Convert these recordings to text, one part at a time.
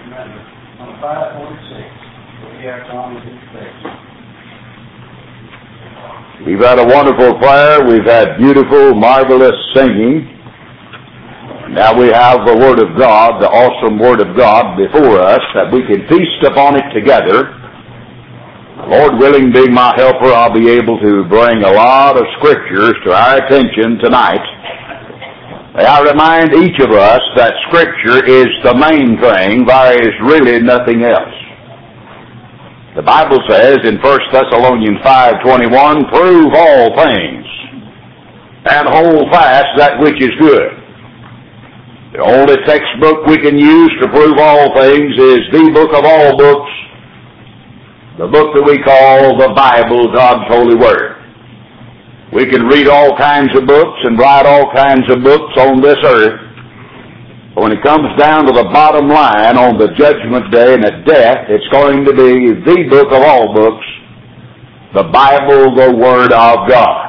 Remember, on 546, we are Tommy's expectation. We've had a wonderful prayer. We've had beautiful, marvelous singing. Now we have the Word of God, the awesome Word of God before us, that we can feast upon it together. Lord willing, being my helper, I'll be able to bring a lot of Scriptures to our attention tonight. I remind each of us that Scripture is the main thing. There is really nothing else. The Bible says in 1 Thessalonians 5:21, prove all things and hold fast that which is good. The only textbook we can use to prove all things is the book of all books, the book that we call the Bible, God's holy word. We can read all kinds of books and write all kinds of books on this earth. But when it comes down to the bottom line on the judgment day and at death, it's going to be the book of all books, the Bible, the Word of God.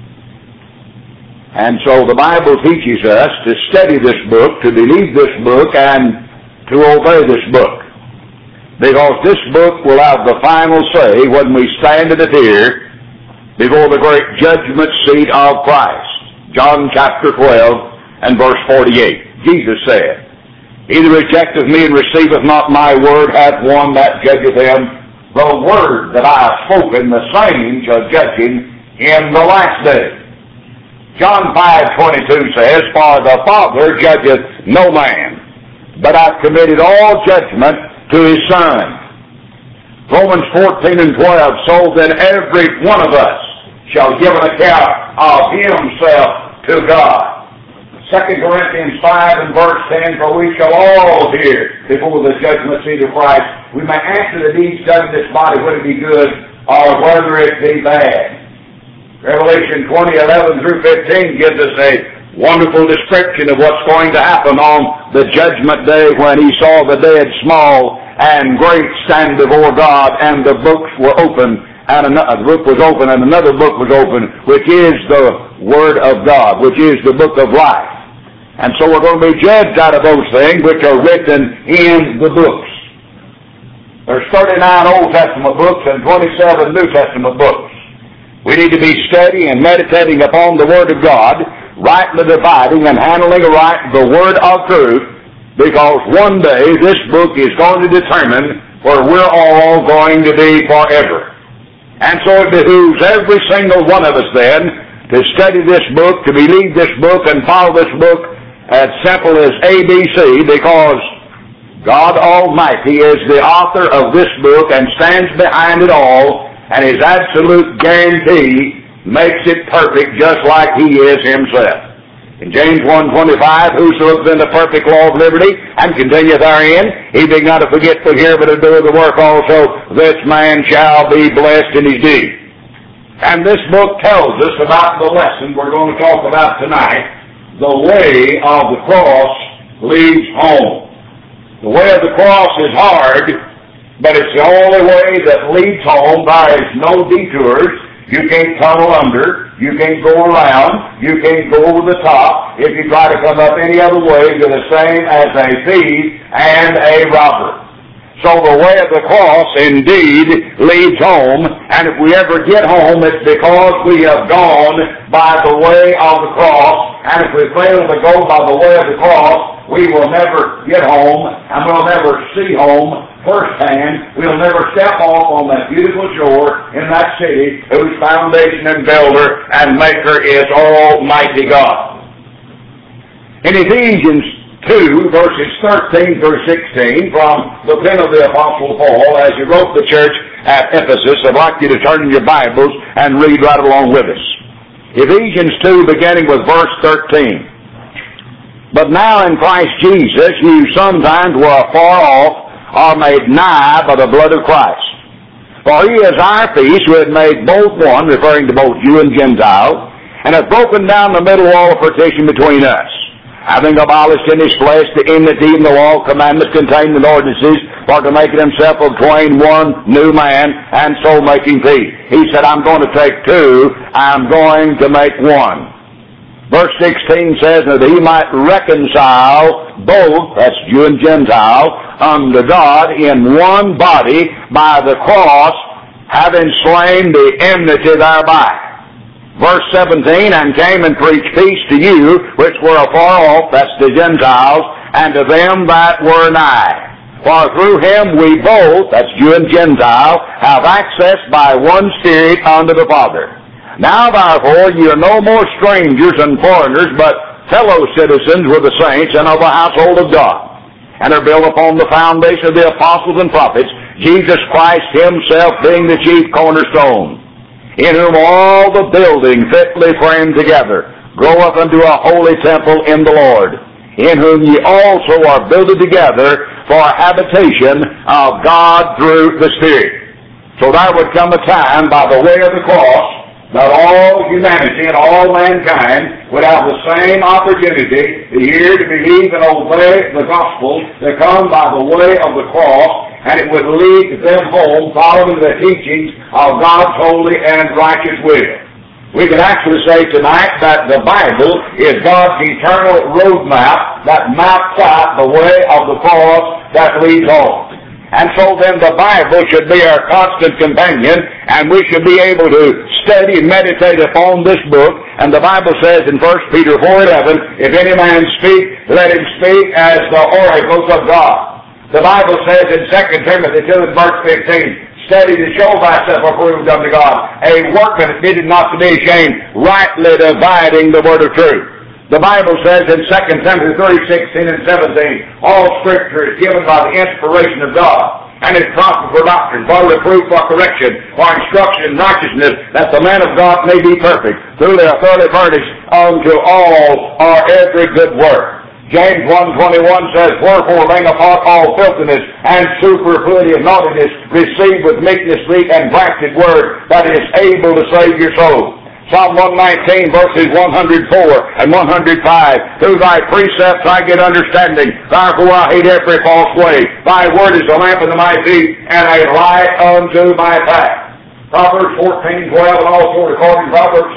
And so the Bible teaches us to study this book, to believe this book, and to obey this book. Because this book will have the final say when we stand in the fear before the great judgment seat of Christ. John chapter 12 and verse 48. Jesus said, he that rejecteth me and receiveth not my word hath one that judgeth him. The word that I have spoken, the same shall judge him in the last day. John 5:22 says, for the Father judgeth no man, but hath committed all judgment to his Son. Romans 14 and 12, so then every one of us shall give an account of himself to God. 2 Corinthians 5 and verse 10, for we shall all hear before the judgment seat of Christ. We may answer the deeds done in this body, whether it be good or whether it be bad. Revelation 20:11 through 15 gives us a wonderful description of what's going to happen on the judgment day when he saw the dead, small and great, stand before God, and the books were open, and a book was open, and another book was open, which is the Word of God, which is the book of life. And so we're going to be judged out of those things which are written in the books. There's 39 Old Testament books and 27 New Testament books. We need to be studying and meditating upon the Word of God, rightly dividing and handling aright the Word of truth, because one day this book is going to determine where we're all going to be forever. And so it behooves every single one of us then to study this book, to believe this book, and follow this book as simple as ABC, because God Almighty is the author of this book and stands behind it all, and his absolute guarantee makes it perfect just like he is himself. In James 1:25, whoso looks in the perfect law of liberty and continueth therein, he being not a forgetful hearer but a doer of the work also, this man shall be blessed in his deed. And this book tells us about the lesson we're going to talk about tonight. The way of the cross leads home. The way of the cross is hard, but it's the only way that leads home. There is no detours. You can't tunnel under. You can't go around. You can't go over the top. If you try to come up any other way, you're the same as a thief and a robber. So the way of the cross indeed leads home, and if we ever get home, it's because we have gone by the way of the cross, and if we fail to go by the way of the cross, we will never get home, and we'll never see home firsthand. We'll never step off on that beautiful shore in that city whose foundation and builder and maker is Almighty God. In Ephesians 2, verses 13 through 16, from the pen of the Apostle Paul, as he wrote the church at Ephesus, I'd like you to turn in your Bibles and read right along with us. Ephesians 2, beginning with verse 13. But now in Christ Jesus, you sometimes were afar off, are made nigh by the blood of Christ. For he is our peace, who had made both one, referring to both Jew and Gentile, and hath broken down the middle wall of partition between us, having abolished in his flesh the enmity and the law of commandments contained in ordinances, for to make it himself of twain one new man, and so making peace. He said, I'm going to take two, I'm going to make one. Verse 16 says that he might reconcile both, that's Jew and Gentile, unto God in one body by the cross, having slain the enmity thereby. Verse 17, and came and preached peace to you which were afar off, that's the Gentiles, and to them that were nigh. For through him we both, that's Jew and Gentile, have access by one Spirit unto the Father. Now therefore ye are no more strangers and foreigners, but fellow citizens with the saints and of the household of God, and are built upon the foundation of the apostles and prophets, Jesus Christ himself being the chief cornerstone, in whom all the building fitly framed together groweth unto a holy temple in the Lord, in whom ye also are builded together for a habitation of God through the Spirit. So there would come a time by the way of the cross that all humanity and all mankind would have the same opportunity to hear, to believe, and obey the gospel that come by the way of the cross, and it would lead them home following the teachings of God's holy and righteous will. We could actually say tonight that the Bible is God's eternal roadmap that maps out the way of the cross that leads home. And so then the Bible should be our constant companion, and we should be able to study and meditate upon this book. And the Bible says in 1 Peter 4:11, if any man speak, let him speak as the oracles of God. The Bible says in 2 Timothy 2 and verse 15, study to show thyself approved unto God, a workman that needed not to be ashamed, rightly dividing the word of truth. The Bible says in 2 Timothy 3:16 and 17, all Scripture is given by the inspiration of God, and is proper for doctrine, for reproof, for correction, for instruction in righteousness, that the man of God may be perfect, thoroughly furnished unto all or every good work. James 1:21 says, wherefore laying apart all filthiness and superfluity of naughtiness, receive with meekness the engrafted word that is able to save your soul. Psalm 119 verses 104 and 105, through thy precepts I get understanding, therefore I hate every false way. Thy word is a lamp unto my feet and a light unto my path. Proverbs 14:12 and also according to Proverbs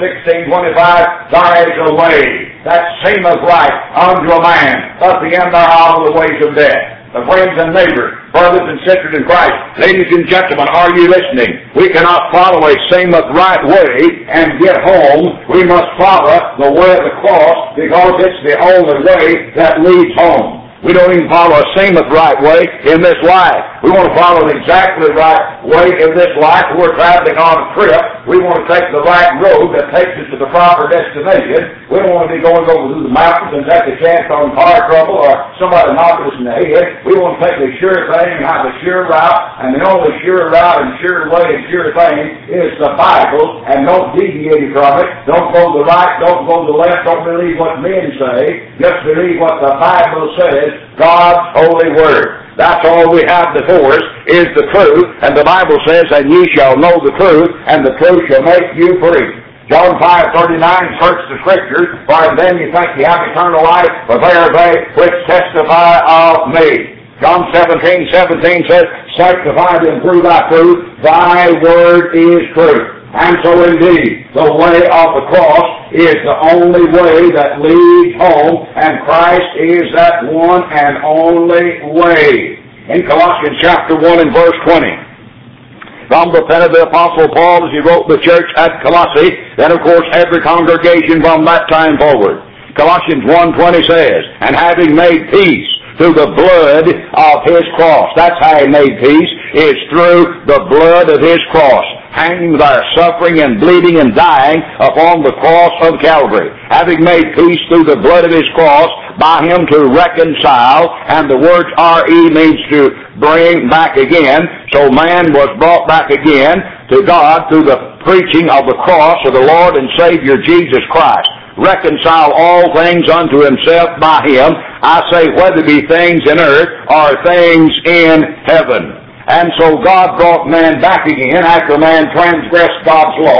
16:25, there is a way that seemeth right unto a man, but the end thereof are the ways of death. The friends and neighbors, brothers and sisters in Christ, ladies and gentlemen, are you listening? We cannot follow a seemeth right way and get home. We must follow the way of the cross, because it's the only way that leads home. We don't even follow a seemeth right way in this life. We want to follow an exactly right way in this life. We're traveling on a trip. We want to take the right road that takes us to the proper destination. We don't want to be going over through the mountains and take a chance on car trouble or somebody knocking us in the head. We want to take the sure thing and have the sure route. And the only sure route and sure way and sure thing is the Bible. And don't deviate from it. Don't go to the right. Don't go to the left. Don't believe what men say. Just believe what the Bible says. God's holy word. That's all we have before us is the truth, and the Bible says, and ye shall know the truth, and the truth shall make you free. John 5:39, search the Scriptures, for then you think you have eternal life, for they are they which testify of me. John 17:17 says, sanctify them through thy truth, thy word is truth. And so indeed, the way of the cross is the only way that leads home, and Christ is that one and only way. In Colossians chapter 1 and verse 20, from the pen of the Apostle Paul as he wrote the church at Colossae, then of course every congregation from that time forward. Colossians 1:20 says, and having made peace through the blood of his cross. That's how he made peace, is through the blood of his cross. Hanging there, suffering and bleeding and dying upon the cross of Calvary. Having made peace through the blood of his cross, by him to reconcile, and the word R-E means to bring back again. So man was brought back again to God through the preaching of the cross of the Lord and Savior Jesus Christ. Reconcile all things unto himself by him. I say whether it be things in earth or things in heaven. And so God brought man back again after man transgressed God's law,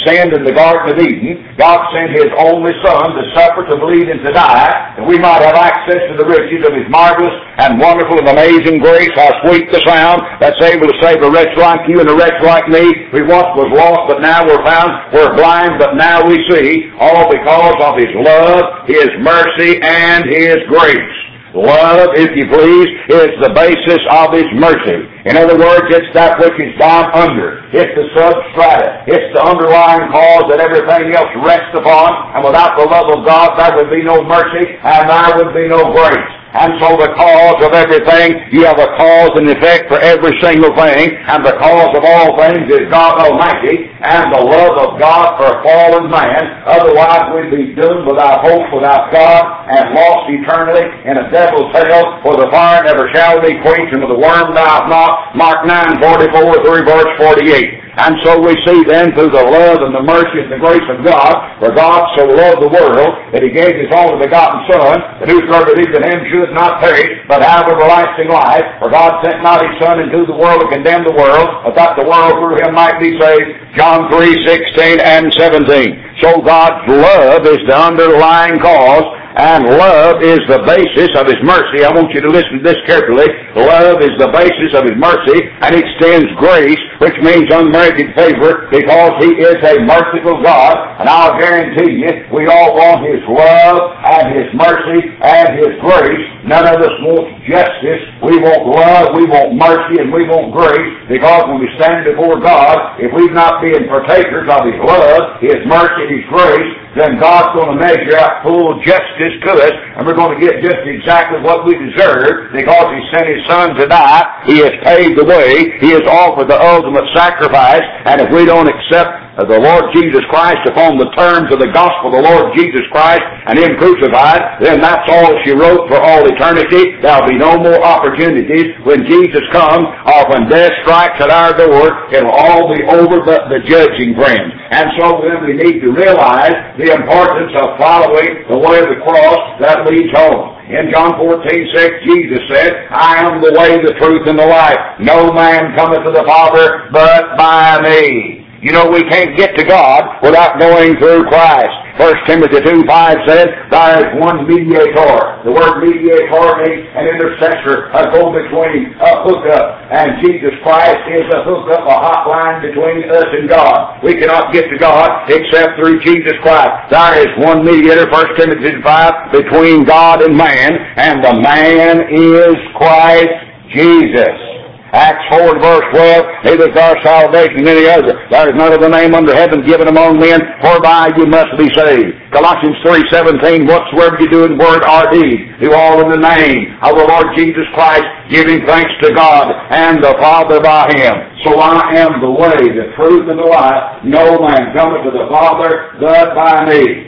sinned in the Garden of Eden, God sent His only Son to suffer, to bleed, and to die, that we might have access to the riches of His marvelous and wonderful and amazing grace. How sweet the sound that's able to save a wretch like you and a wretch like me. We once was lost, but now we're found. We're blind, but now we see. All because of His love, His mercy, and His grace. Love, if you please, is the basis of His mercy. In other words, it's that which is down under. It's the substrata. It's the underlying cause that everything else rests upon. And without the love of God, there would be no mercy and there would be no grace. And so the cause of everything, you have a cause and effect for every single thing, and the cause of all things is God Almighty, and the love of God for a fallen man. Otherwise we'd be doomed without hope, without God, and lost eternally in a devil's hell, for the fire never shall be quenched, and with the worm dieth not. Mark 9:44 through verse 48. And so we see then through the love and the mercy and the grace of God, for God so loved the world that He gave His only begotten Son, that whosoever believeth in Him should not perish, but have everlasting life. For God sent not His Son into the world to condemn the world, but that the world through Him might be saved. John 3:16 and 17. So God's love is the underlying cause, and love is the basis of His mercy. I want you to listen to this carefully. Love is the basis of His mercy, and extends grace, which means unmerited favor, because He is a merciful God. And I'll guarantee you, we all want His love and His mercy and His grace. None of us wants justice. We want love, we want mercy, and we want grace, because when we stand before God, if we've not been partakers of His love, His mercy, His grace, then God's going to measure out full justice to us, and we're going to get just exactly what we deserve, because He sent His Son to die. He has paved the way. He has offered the ultimate sacrifice, and if we don't accept the Lord Jesus Christ upon the terms of the gospel of the Lord Jesus Christ and Him crucified, then that's all she wrote for all eternity. There'll be no more opportunities when Jesus comes, or when death strikes at our door. It'll all be over but the judging, friends. And so then we need to realize the importance of following the way of the cross that leads home. In John 14:6, Jesus said, I am the way, the truth, and the life. No man cometh to the Father but by me. You know, we can't get to God without going through Christ. 1 Timothy 2:5 says, there is one mediator. The word mediator means an intercessor, a go-between, a hookup. And Jesus Christ is a hookup, a hotline between us and God. We cannot get to God except through Jesus Christ. There is one mediator, 1 Timothy 5, between God and man, and the man is Christ Jesus. Acts 4 verse 12, neither is our salvation in any other. There is none other name under heaven given among men, whereby you must be saved. Colossians 3:17, whatsoever you do in word or deed, do all in the name of the Lord Jesus Christ, giving thanks to God and the Father by Him. So I am the way, the truth, and the life. No man cometh to the Father but by me.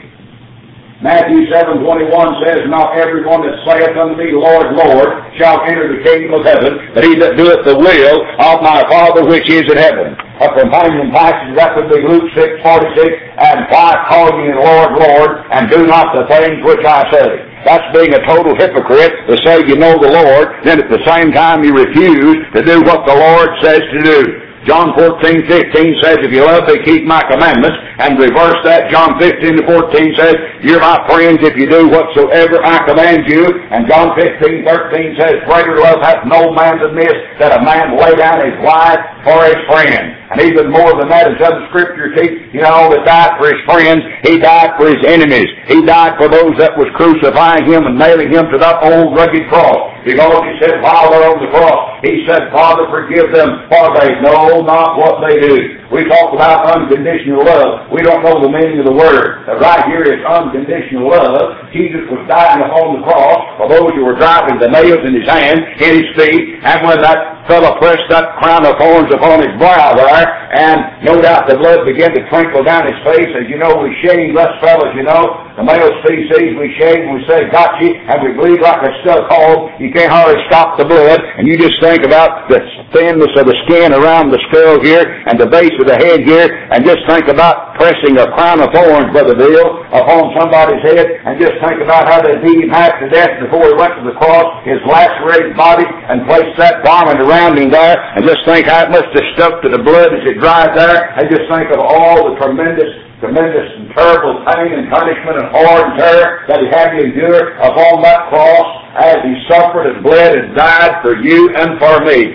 Matthew 7:21 says, not every one that saith unto me, Lord, Lord, shall enter the kingdom of heaven, but he that doeth the will of my Father which is in heaven. A companion passage, that would be Luke 6:46, and why call ye Lord, Lord, and do not the things which I say. That's being a total hypocrite to say you know the Lord, then at the same time you refuse to do what the Lord says to do. John 14:15 says, if you love me, keep my commandments. And reverse that, John 15:14 says, you're my friends if you do whatsoever I command you. And John 15:13 says, greater love hath no man than this, that a man lay down his life for his friend. And even more than that, as other scriptures teach, you know, that died for his friends, He died for his enemies. He died for those that was crucifying Him and nailing Him to that old rugged cross. Because He said, while they're on the cross, He said, Father, forgive them, for they know not what they do. We talk about unconditional love. We don't know the meaning of the word. But right here is unconditional love. Jesus was dying upon the cross for those who were driving the nails in His hands, in His feet, and when that fellow pressed that crown of thorns upon his brow there, and no doubt the blood began to trickle down his face. As you know, we shave us fellas, you know. The male species, we shave and we say, got you, and we bleed like a stuck hog. You can't hardly stop the blood, and you just think about the thinness of the skin around the skull here, and the base of the head here, and just think about pressing a crown of thorns, Brother Bill, upon somebody's head, and just think about how they beat him half to death before he went to the cross, his lacerated body, and placed that garment around him there, and just think how it must have stuck to the blood as it dried there, and just think of all the tremendous and terrible pain and punishment and horror and terror that he had to endure upon that cross as he suffered and bled and died for you and for me.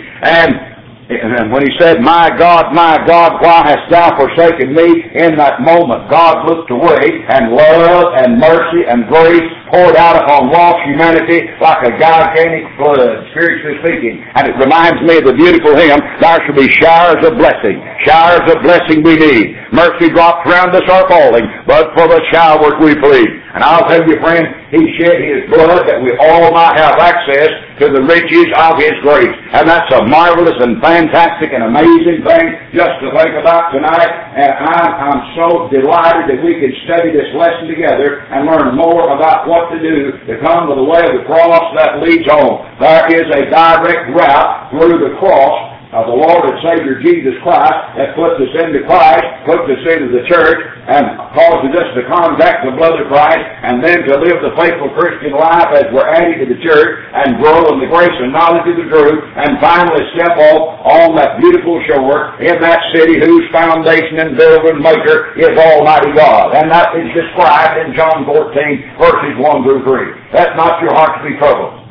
And when he said, my God, why hast thou forsaken me? In that moment, God looked away, and love and mercy and grace poured out upon lost humanity like a gigantic flood, spiritually speaking. And it reminds me of the beautiful hymn, there shall be showers of blessing. Showers of blessing we need. Mercy drops round us are falling, but for the showers we plead. And I'll tell you, friend, He shed His blood that we all might have access to the riches of His grace. And that's a marvelous and fantastic and amazing thing just to think about tonight. And I'm so delighted that we can study this lesson together and learn more about what to do to come to the way of the cross that leads home. There is a direct route through the cross of the Lord and Savior Jesus Christ that puts us into Christ, puts us into the church, and causes us to contact the blood of Christ, and then to live the faithful Christian life as we're added to the church, and grow in the grace and knowledge of the truth, and finally step off on that beautiful shore in that city whose foundation and builder and maker is Almighty God. And that is described in John 14, verses 1 through 3. Let not your hearts be troubled.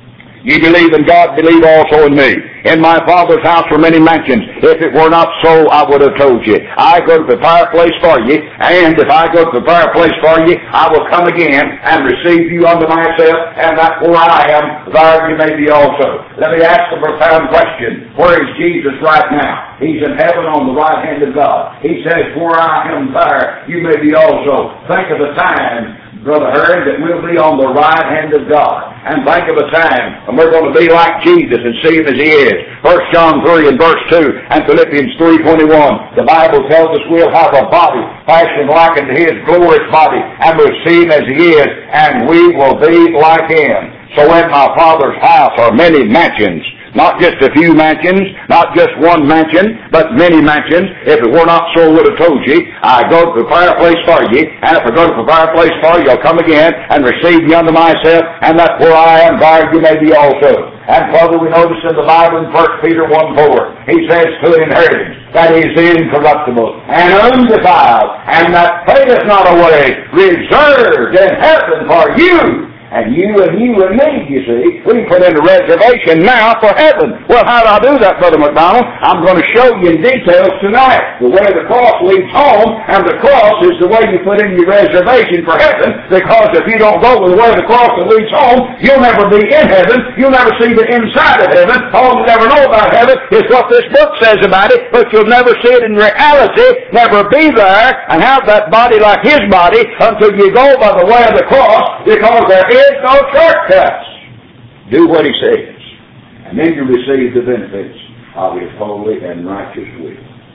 Ye believe in God, believe also in me. In my Father's house are many mansions. If it were not so, I would have told you. I go to prepare a place for you, and if I go to prepare a place for you, I will come again and receive you unto myself, and that where I am, there you may be also. Let me ask a profound question. Where is Jesus right now? He's in heaven on the right hand of God. He says, where I am, there you may be also. Think of the time, Brother Herring, that we'll be on the right hand of God. And think of a time when we're going to be like Jesus and see Him as He is. 1 John 3 and verse 2 and Philippians 3:21. The Bible tells us we'll have a body fashioned like unto His glorious body, and we'll see Him as He is, and we will be like Him. So in my Father's house are many mansions. Not just a few mansions, not just one mansion, but many mansions. If it were not so, I would have told you. I go to prepare a place for you, and if I go to prepare a place for you, I'll come again and receive you unto myself, and that where I am, there you may be also. And further, we notice in the Bible in 1 Peter 1:4, he says, to an inheritance that is incorruptible and undefiled, and that fadeth not away, reserved in heaven for you. And you and me, you see, we put in a reservation now for heaven. Well, how do I do that, Brother McDonald? I'm going to show you in details tonight. The way the cross leads home, and the cross is the way you put in your reservation for heaven, because if you don't go with the way the cross that leads home, you'll never be in heaven. You'll never see the inside of heaven. All you'll ever know about heaven is what this book says about it, but you'll never see it in reality, never be there, and have that body like His body until you go by the way of the cross, because there is no shortcuts. Do what He says, and then you receive the benefits of His holy and righteous will.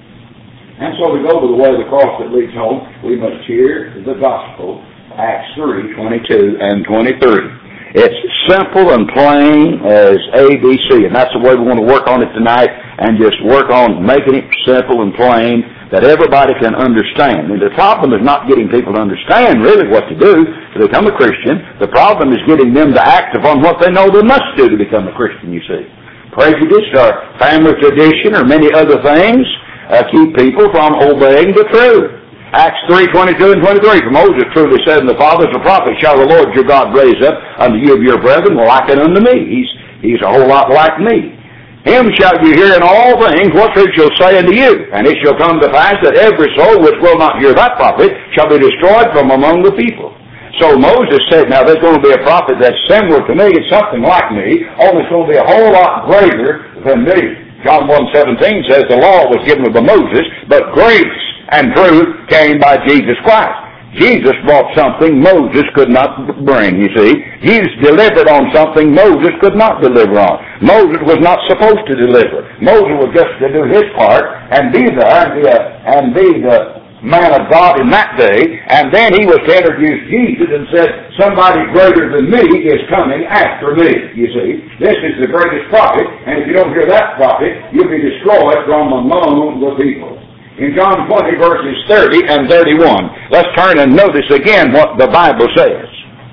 And so we go to the way of the cross that leads home. We must hear the gospel, Acts 3:22 and 23. It's simple and plain as ABC, and that's the way we want to work on it tonight, and just work on making it simple and plain that everybody can understand. And the problem is not getting people to understand really what to do to become a Christian. The problem is getting them to act upon what they know they must do to become a Christian, you see. Prejudice or family tradition or many other things keep people from obeying the truth. Acts 3:22 and 23. For Moses truly said, and the fathers and prophets shall the Lord your God raise up unto you of your brethren, like unto me. He's a whole lot like me. Him shall you hear in all things whatsoever shall say unto you. And it shall come to pass that every soul which will not hear that prophet shall be destroyed from among the people. So Moses said, now there's going to be a prophet that's similar to me, it's something like me, only it's going to be a whole lot greater than me. John 1:17 says the law was given by Moses, but grace and truth came by Jesus Christ. Jesus brought something Moses could not bring, you see. Jesus delivered on something Moses could not deliver on. Moses was not supposed to deliver. Moses was just to do his part and be there and be the man of God in that day. And then he was to introduce Jesus and said, somebody greater than me is coming after me, you see. This is the greatest prophet, and if you don't hear that prophet, you'll be destroyed from among the people. in John 20 verses 30 and 31. Let's turn and notice again what the Bible says.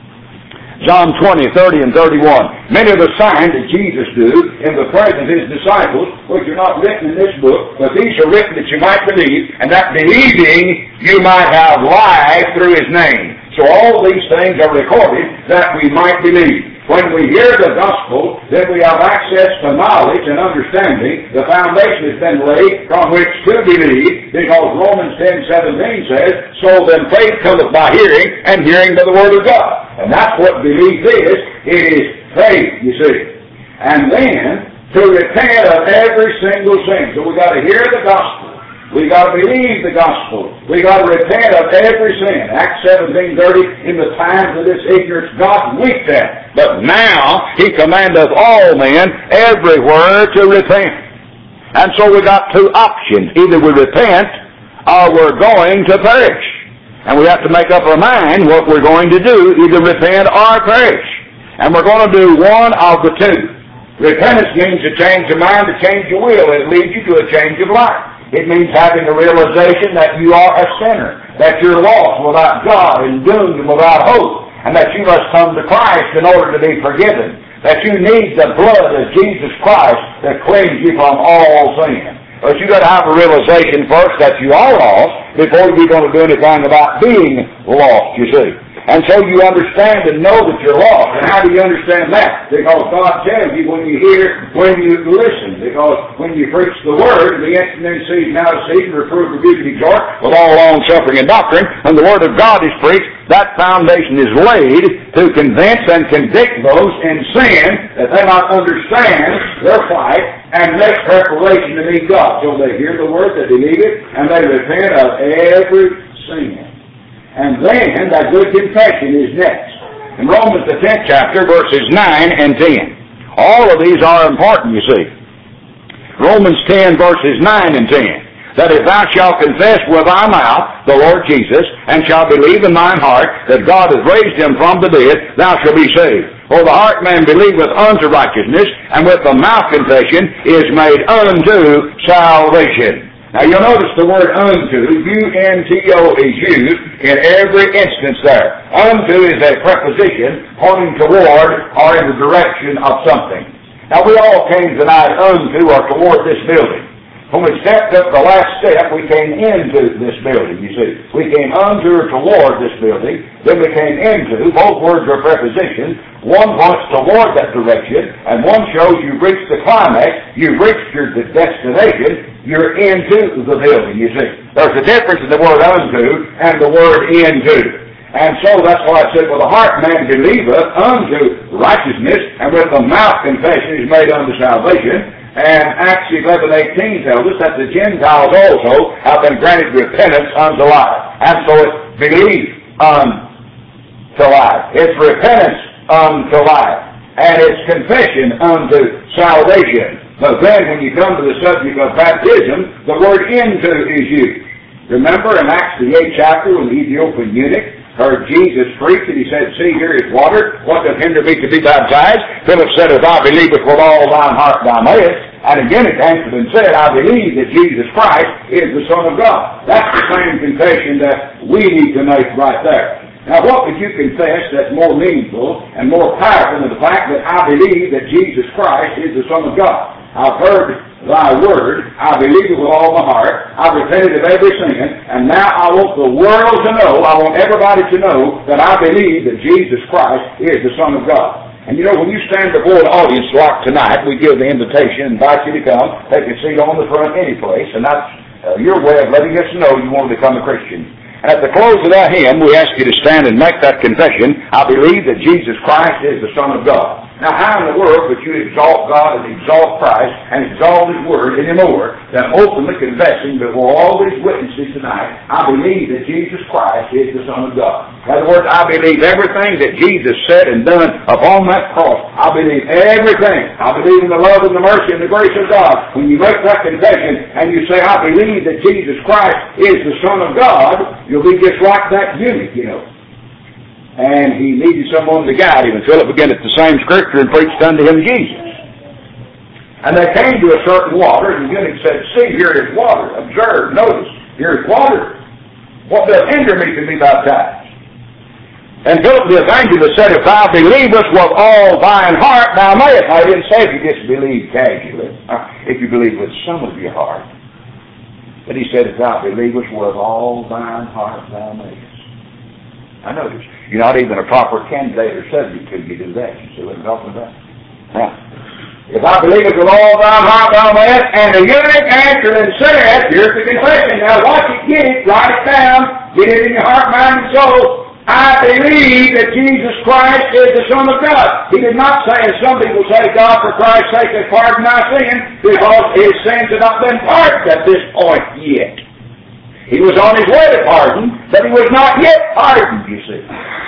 John 20, 30 and 31. Many of the signs that Jesus do in the presence of His disciples, which are not written in this book, but these are written that you might believe, and that believing you might have life through His name. So all these things are recorded that we might believe. When we hear the gospel, then we have access to knowledge and understanding. The foundation has been laid from which to believe, because Romans 10:17 says, so then faith cometh by hearing, and hearing by the Word of God. And that's what belief is. It is faith, you see. And then, to repent of every single sin. So we've got to hear the gospel. We've got to believe the gospel. We've got to repent of every sin. Acts 17:30, in the times of this ignorance, God winked at. But now, He commandeth all men everywhere to repent. And so we got two options. Either we repent, or we're going to perish. And we have to make up our mind what we're going to do, either repent or perish. And we're going to do one of the two. Repentance means to change your mind, to change your will. It leads you to a change of life. It means having a realization that you are a sinner, that you're lost without God and doomed and without hope, and that you must come to Christ in order to be forgiven, that you need the blood of Jesus Christ to cleanse you from all sin. But you've got to have a realization first that you are lost before you're going to do anything about being lost, you see. And so you understand and know that you're lost. And how do you understand that? Because God tells you when you hear, when you listen. Because when you preach the Word, the instant in season, out of season, reprove, rebuke, and exhort, with all long-suffering and doctrine, when the Word of God is preached, that foundation is laid to convince and convict those in sin that they might understand their plight and make preparation to meet God. So they hear the Word, they believe it, and they repent of every sin. And then that good confession is next. In Romans the 10th chapter, verses 9 and 10. All of these are important, you see. Romans 10, verses 9 and 10. That if thou shalt confess with thy mouth the Lord Jesus, and shalt believe in thine heart that God hath raised Him from the dead, thou shalt be saved. For the heart man believeth unto righteousness, and with the mouth confession is made unto salvation. Now you'll notice the word unto, U-N-T-O, is used in every instance there. Unto is a preposition pointing toward or in the direction of something. Now we all came tonight unto or toward this building. When we stepped up the last step, we came into this building, you see. We came unto or toward this building, then we came into. Both words are prepositions. One points toward that direction, and one shows you've reached the climax, you've reached your destination, you're into the building, you see. There's a difference in the word unto and the word into. And so that's why I said, well, the heart man believeth unto righteousness, and with the mouth confession is made unto salvation. And Acts 11:18 tells us that the Gentiles also have been granted repentance unto life. And so it's belief unto life. It's repentance unto life. And it's confession unto salvation. But then when you come to the subject of baptism, the word into is used. Remember in Acts the 8th chapter when the Ethiopian eunuch heard Jesus preach, and he said, see, here is water. What doth hinder me to be baptized? Philip said, if thou believest with all thine heart thou mayest. And again it answered and said, I believe that Jesus Christ is the Son of God. That's the same confession that we need to make right there. Now what would you confess that's more meaningful and more powerful than the fact that I believe that Jesus Christ is the Son of God? I've heard thy word, I believe it with all my heart, I've repented of every sin, and now I want the world to know, I want everybody to know that I believe that Jesus Christ is the Son of God. And you know, when you stand before an audience like tonight, we give the invitation, invite you to come, take a seat on the front any place, and that's your way of letting us know you want to become a Christian. And at the close of that hymn, we ask you to stand and make that confession, I believe that Jesus Christ is the Son of God. Now, how in the world would you exalt God and exalt Christ and exalt His Word any more than openly confessing before all these witnesses tonight, I believe that Jesus Christ is the Son of God. In other words, I believe everything that Jesus said and done upon that cross. I believe everything. I believe in the love and the mercy and the grace of God. When you make that confession and you say, I believe that Jesus Christ is the Son of God, you'll be just like that eunuch, you know. And he needed someone to guide him. And Philip began at the same scripture and preached unto him Jesus. And they came to a certain water, and the eunuch said, see, here is water. Observe, notice, here is water. What does hinder me to be baptized? And Philip the evangelist said, if thou believest with all thine heart, thou mayest. I didn't say if you just believe casually, if you believe with some of your heart. But he said, if thou believest with all thine heart, thou mayest. I notice, you're not even a proper candidate or subject till you do that. You see what I'm talking about? Now, if I believe it with all thine heart, thou mayest, and the eunuch answered and said, here's the confession. Now watch it, get it, write it down, get it in your heart, mind, and soul. I believe that Jesus Christ is the Son of God. He did not say, as some people say, God for Christ's sake has pardoned my sin, because his sins have not been pardoned at this point yet. He was on his way to pardon, but he was not yet pardoned, you see.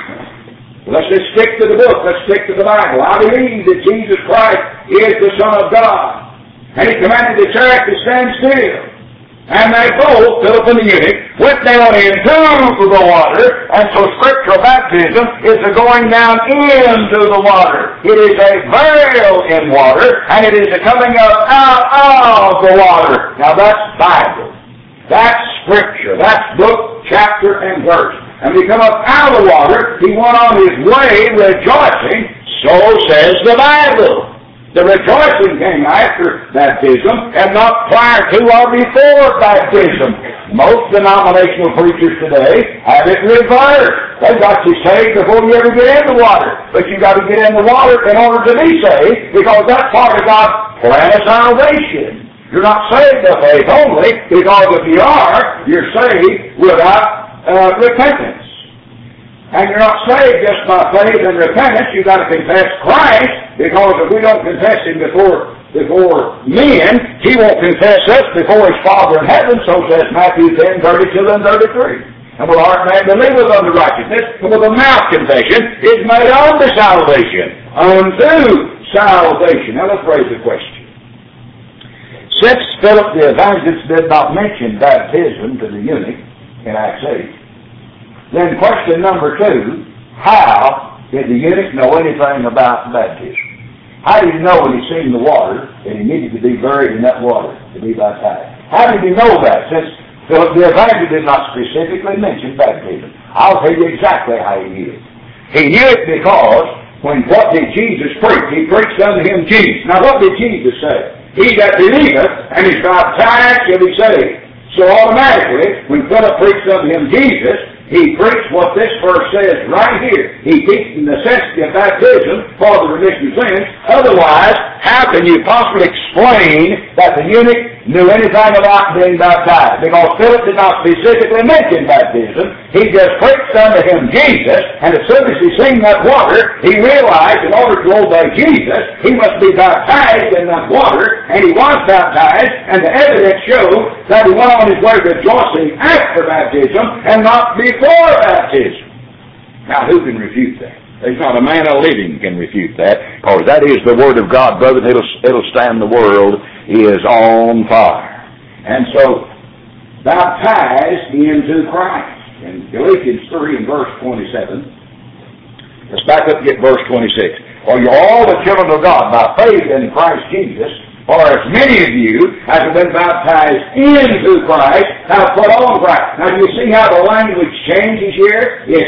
Let's just stick to the book. Let's stick to the Bible. I believe that Jesus Christ is the Son of God. And he commanded the chariot to stand still. And they both, Philip and the eunuch, went down into the water, and so scriptural baptism is the going down into the water. It is a burial in water, and it is a coming up out of the water. Now that's Bible. That's Scripture. That's book, chapter, and verse. And when he come up out of the water, he went on his way rejoicing, so says the Bible. The rejoicing came after baptism and not prior to or before baptism. Most denominational preachers today have it reversed. They've got you saved before you ever get in the water. But you've got to get in the water in order to be saved, because that's part of God's plan of salvation. You're not saved by faith only, because if you are, you're saved without repentance. And you're not saved just by faith and repentance. You've got to confess Christ, because if we don't confess him before men, he won't confess us before his Father in heaven. So says Matthew 10:32 and 33. And with the heart man believeth unto righteousness, and with the mouth confession is made unto salvation. Unto salvation. Now let's raise the question. Since Philip the evangelist did not mention baptism to the eunuch in Acts 8, then question number 2, how did the eunuch know anything about baptism? How did he know when he seen the water that he needed to be buried in that water to be baptized? How did he know that, since Philip the evangelist did not specifically mention baptism? I'll tell you exactly how he knew it. He knew it because what did Jesus preach? He preached unto him Jesus. Now what did Jesus say? He that believeth and is baptized shall be saved. So automatically, when Philip preached unto him Jesus, he preached what this verse says right here. He teaches the necessity of baptism for the remission of sins. Otherwise, how can you possibly explain that the eunuch knew anything about being baptized? Because Philip did not specifically mention baptism. He just preached unto him Jesus, and as soon as he seen that water, he realized in order to obey Jesus, he must be baptized in that water, and he was baptized, and the evidence shows that he went on his way rejoicing after baptism and not before baptism. Now, who can refute that? There's not a man living can refute that, because that is the Word of God, brother. It'll stand the world is on fire. And so, baptized into Christ. In Galatians 3 and verse 27, let's back up and get verse 26. For you're all the children of God by faith in Christ Jesus. For as many of you as have been baptized into Christ have put on Christ. Now do you see how the language changes here? It's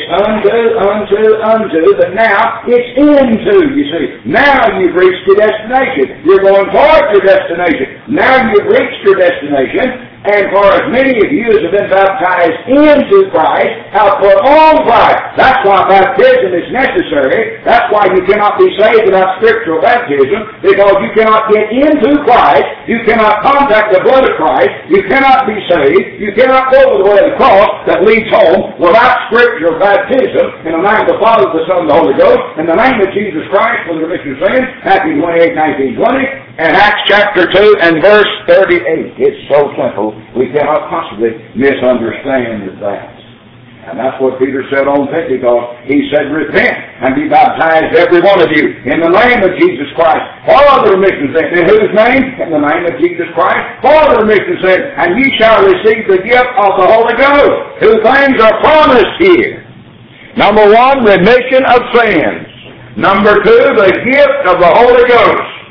unto, but now it's into, you see. Now you've reached your destination. You're going towards your destination. Now you've reached your destination. And for as many of you as have been baptized into Christ have put on Christ. That's why baptism is necessary. That's why you cannot be saved without scriptural baptism, because you cannot get into Christ. You cannot contact the blood of Christ. You cannot be saved. You cannot go to the way of the cross that leads home without scriptural baptism. In the name of the Father, the Son, and the Holy Ghost. In the name of Jesus Christ for the remission of sins. Matthew 28:19-20. And Acts chapter 2 and verse 38. It's so simple. We cannot possibly misunderstand that. And that's what Peter said on Pentecost. He said, repent and be baptized, every one of you, in the name of Jesus Christ, for the remission of sins. In whose name? In the name of Jesus Christ, for the remission of sins. And ye shall receive the gift of the Holy Ghost. Two things are promised here. Number 1, remission of sins. Number 2, the gift of the Holy Ghost.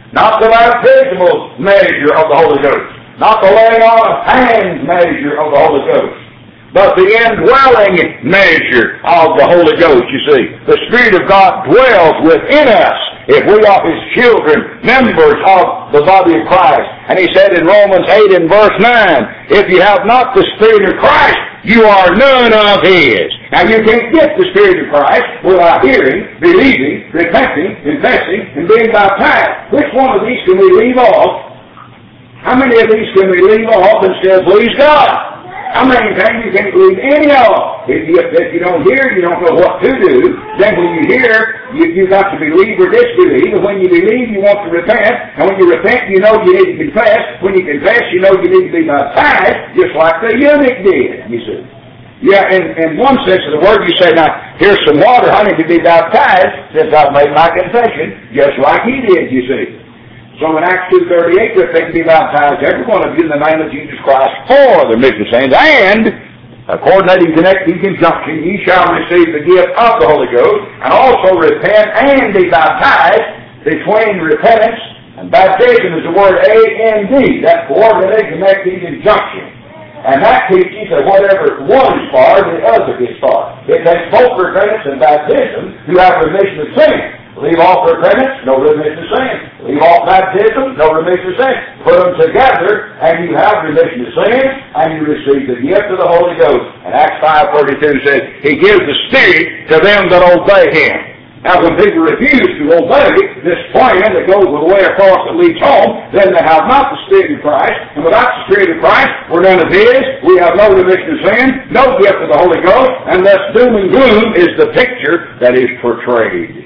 Not the baptismal measure of the Holy Ghost. Not the laying on of hands measure of the Holy Ghost. But the indwelling measure of the Holy Ghost, you see. The Spirit of God dwells within us if we are His children, members of the body of Christ. And He said in Romans 8 and verse 9, if you have not the Spirit of Christ, you are none of His. Now you can't get the Spirit of Christ without hearing, believing, repenting, confessing, and being baptized. Which one of these can we leave off? How many of these can we leave off and still please God? How many times you can't leave any of them? If you don't hear, you don't know what to do. Then when you hear, you've got to believe or disbelieve. And when you believe, you want to repent. And when you repent, you know you need to confess. When you confess, you know you need to be baptized, just like the eunuch did, you see. Yeah, in one sense of the word, you say, now, here's some water, I need to be baptized since I've made my confession, just like he did, you see. So in Acts 2:38, if they can be baptized, every one of you, in the name of Jesus Christ, for the remission of sins, and a coordinating, connecting conjunction, ye shall receive the gift of the Holy Ghost, and also repent and be baptized. Between repentance and baptism is the word A-N-D, that coordinating, connecting conjunction. And that teaches that whatever one is for, the other is for. It takes both repentance and baptism to have remission of sin. Leave off repentance, no remission of sin. Leave off baptism, no remission of sin. Put them together, and you have remission of sin, and you receive the gift of the Holy Ghost. And Acts 5:32 says, He gives the Spirit to them that obey Him. Now, when people refuse to obey this plan that goes the way across that leads home, then they have not the Spirit of Christ. And without the Spirit of Christ, we're none of His. We have no remission of sin, no gift of the Holy Ghost, and thus doom and gloom is the picture that is portrayed.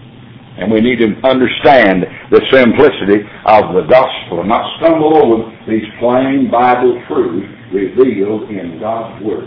And we need to understand the simplicity of the gospel and not stumble over these plain Bible truths revealed in God's Word.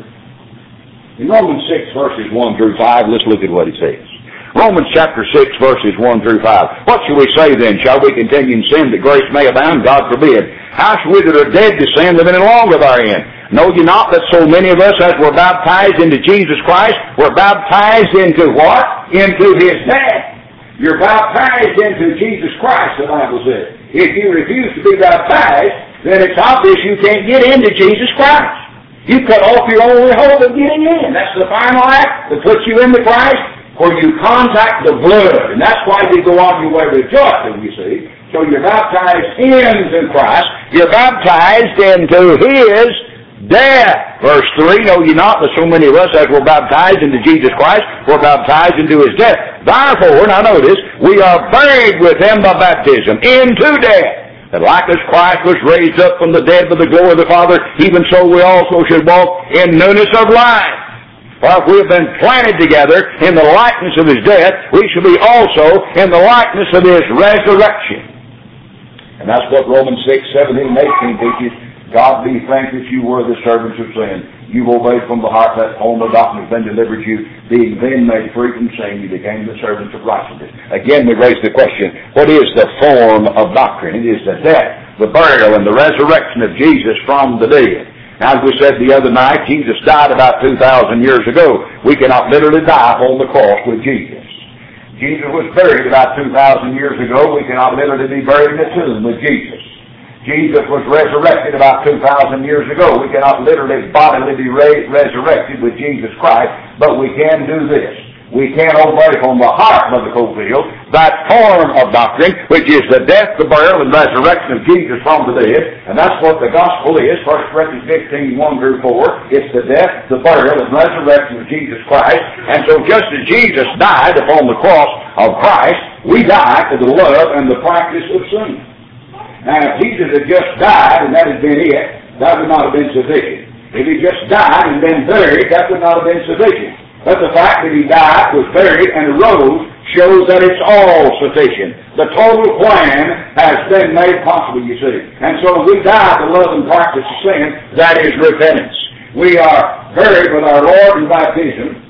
In Romans 6 verses 1 through 5, let's look at what it says. Romans chapter 6 verses 1 through 5. What shall we say then? Shall we continue in sin that grace may abound? God forbid. How shall we that are dead to sin live any longer therein? Know ye not that so many of us as were baptized into Jesus Christ were baptized into what? Into His death. You're baptized into Jesus Christ, the Bible says. If you refuse to be baptized, then it's obvious you can't get into Jesus Christ. You cut off your only hope of getting in. That's the final act that puts you into Christ, where you contact the blood. And that's why you go on your way rejoicing, you see. So you're baptized into Christ. You're baptized into His death. Verse 3, know ye not that so many of us as were baptized into Jesus Christ were baptized into His death. Therefore, now notice, we are buried with Him by baptism into death. That like as Christ was raised up from the dead by the glory of the Father, even so we also should walk in newness of life. For if we have been planted together in the likeness of His death, we shall be also in the likeness of His resurrection. And that's what Romans 6, 17, and 18 teaches. God be thanked that you were the servants of sin. You obeyed from the heart that form of doctrine has been delivered you. Being then made free from sin, you became the servants of righteousness. Again, we raise the question, what is the form of doctrine? It is the death, the burial, and the resurrection of Jesus from the dead. Now, as we said the other night, Jesus died about 2,000 years ago. We cannot literally die upon the cross with Jesus. Jesus was buried about 2,000 years ago. We cannot literally be buried in the tomb with Jesus. Jesus was resurrected about 2,000 years ago. We cannot literally bodily be resurrected with Jesus Christ, but we can do this. We can obey from the heart, Brother Cofield, that form of doctrine, which is the death, the burial, and resurrection of Jesus from the dead. And that's what the gospel is, 1 Corinthians 15, 1 through 4. It's the death, the burial, and resurrection of Jesus Christ. And so just as Jesus died upon the cross of Christ, we die to the love and the practice of sin. Now, if Jesus had just died and that had been it, that would not have been sufficient. If He just died and been buried, that would not have been sufficient. But the fact that He died, was buried, and arose shows that it's all sufficient. The total plan has been made possible, you see. And so we die to love and practice of sin. That is repentance. We are buried with our Lord in baptism,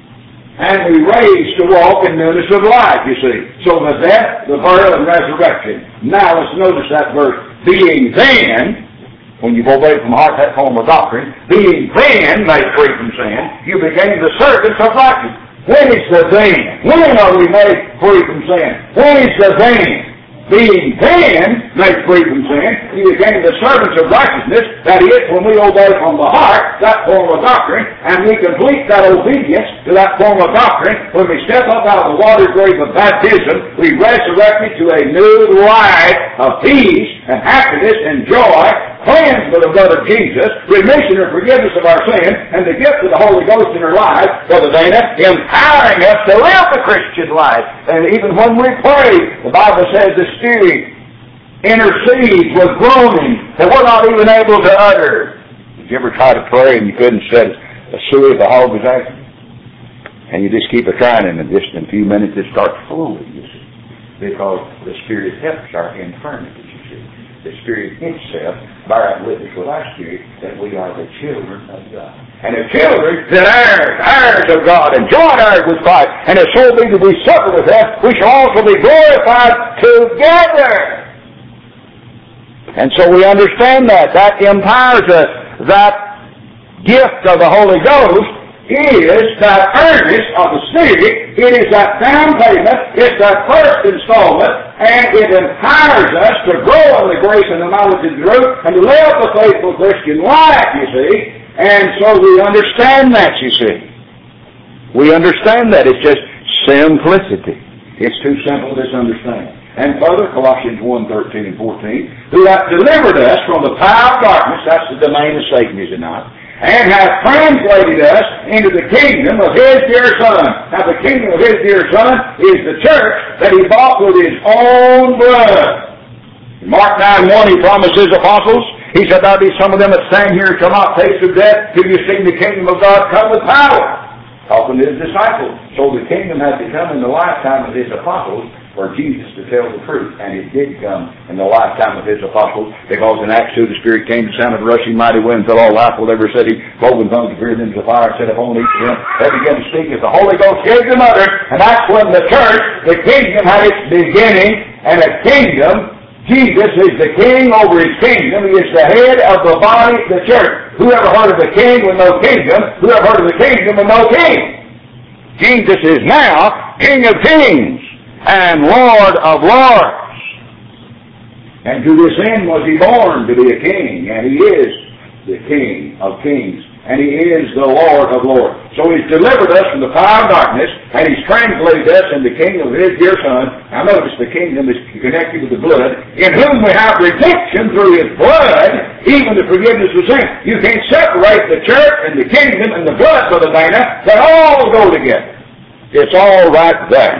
and we raised to walk in newness of life, you see. So the death, the burial, and resurrection. Now let's notice that verse. Being then, when you've obeyed from heart that form of doctrine, being then made free from sin, you became the servants of righteousness. When is the then? When are we made free from sin? When is the then? being then made free from sin, ye became the servants of righteousness. That is, when we obey from the heart that form of doctrine, and we complete that obedience to that form of doctrine, when we step up out of the water grave of baptism, we resurrected to a new life of peace and happiness and joy, cleansed by the blood of Jesus, remission and forgiveness of our sin, and the gift of the Holy Ghost in our lives, Brother Dana, empowering us to live the Christian life. And even when we pray, the Bible says the Spirit intercedes with groaning that we're not even able to utter. Did you ever try to pray and you couldn't set a suey if the hog was acting? And you just keep a trying, and just in a few minutes it starts flowing, you see. Because the Spirit helps our infirmities, you see. The Spirit itself bears witness with our spirit that we are the children of God. And if children, then heirs of God, and joint heirs with Christ. And if so be that we suffer with them, we shall also be glorified together. And so we understand that. That empowers us. That gift of the Holy Ghost is that earnest of the Spirit. It is that down payment. It's that first installment. And it empowers us to grow in the grace and the knowledge of the truth and to live the faithful Christian life, you see. And so we understand that, you see. We understand that. It's just simplicity. It's too simple to misunderstand. And further, Colossians 1:13 and 14, who hath delivered us from the power of darkness, that's the domain of Satan, is it not? And hath translated us into the kingdom of His dear Son. Now the kingdom of His dear Son is the church that He bought with His own blood. In Mark 9:1 He promised His apostles, He said, there'll be some of them that stand here and shall not taste of death till you see the kingdom of God come with power. Talking to His disciples. So the kingdom had to come in the lifetime of His apostles for Jesus to tell the truth. And it did come in the lifetime of His apostles, because in Acts 2 the Spirit came, the sound of a rushing mighty wind, fell all life, whatever said He, cloven tongues appeared into the fire, set upon each of them. They began to speak as the Holy Ghost gave them utterance. And that's when the church, the kingdom, had its beginning. And a kingdom, Jesus is the king over His kingdom. He is the head of the body, the church. Who ever heard of the king with no kingdom? Who ever heard of the kingdom with no king? Jesus is now King of kings and Lord of lords. And to this end was He born, to be a king. And He is the King of kings. And He is the Lord of lords. So He's delivered us from the power of darkness, and He's translated us in the kingdom of His dear Son. Now notice the kingdom is connected with the blood, in whom we have redemption through His blood, even the forgiveness of sin. You can't separate the church and the kingdom and the blood, Brother Dana. They all go together. It's all right there.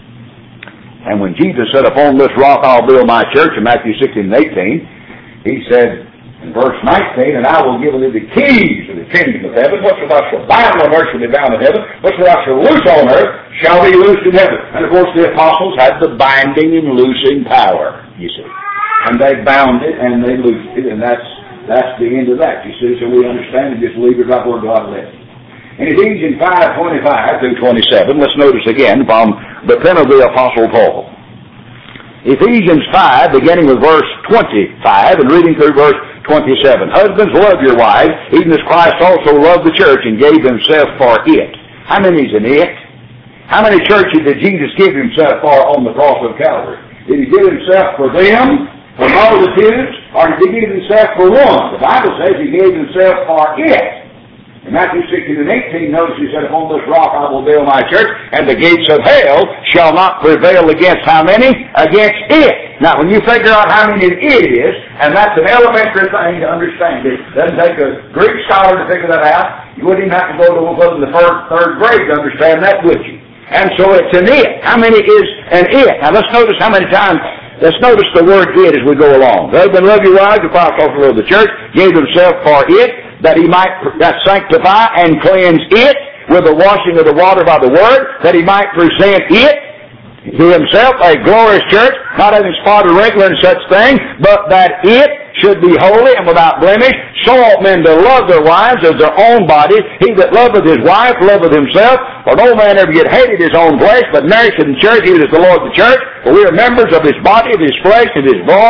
And when Jesus said, upon this rock I'll build my church, in Matthew 16 and 18, He said in verse 19, and I will give thee the keys of the kingdom of heaven. Whatsoever thou shalt bind on earth shall be bound in heaven. Whatsoever thou shalt loose on earth shall be loosed in heaven. And of course the apostles had the binding and loosing power, you see. And they bound it and they loosed it, and that's the end of that, you see. So we understand and just leave it right where God left it. In Ephesians 5:25 through 27, let's notice again from the pen of the Apostle Paul. Ephesians 5, beginning with verse 25 and reading through verse 27. Husbands, love your wives, even as Christ also loved the church and gave Himself for it. How many is in it? How many churches did Jesus give Himself for on the cross of Calvary? Did He give Himself for them, for multitudes, or did He give Himself for one? The Bible says He gave Himself for it. In Matthew 16 and 18, notice He said, upon this rock I will build my church, and the gates of hell shall not prevail against how many? Against it. Now, when you figure out how many it is, and that's an elementary thing to understand. It doesn't take a Greek scholar to figure that out. You wouldn't even have to go to the third grade to understand that, would you? And so it's an it. How many is an it? Now, let's notice how many times. Let's notice the word it as we go along. Husband, love your wives, the Christ also loved the church, gave Himself for it, that He might sanctify and cleanse it with the washing of the water by the Word, that He might present it to Himself a glorious church, not having spot or wrinkle and such thing, but that it should be holy and without blemish. So ought men to love their wives as their own bodies. He that loveth his wife loveth himself. For no man ever yet hated his own flesh, but nourished the church, even as the Lord of the church. For we are members of His body, of His flesh, of His bones.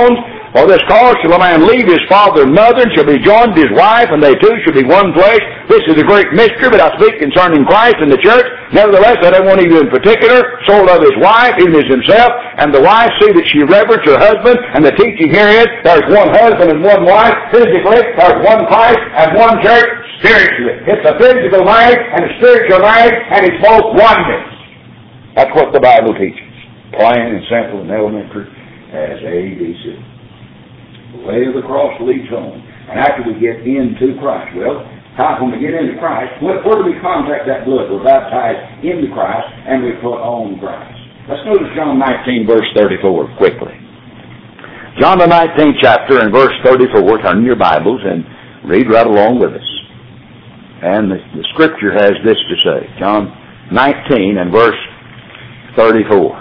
For this cause shall a man leave his father and mother, and shall be joined to his wife, and they two shall be one flesh. This is a great mystery, but I speak concerning Christ and the church. Nevertheless, I don't want you in particular, soul of his wife, even as himself, and the wife see that she reverence her husband, and the teaching here is, there's one husband and one wife, physically, there's one Christ and one church, spiritually. It's a physical marriage and a spiritual marriage, and it's both oneness. That's what the Bible teaches. Plain and simple and elementary as ABC. The way of the cross leads home. And after we get into Christ, well, when we get into Christ, where do we contact that blood? We're baptized into Christ and we put on Christ. Let's notice John 19, verse 34, quickly. John the 19th chapter and verse 34, turn your Bibles and read right along with us. And the Scripture has this to say. John 19 and verse 34.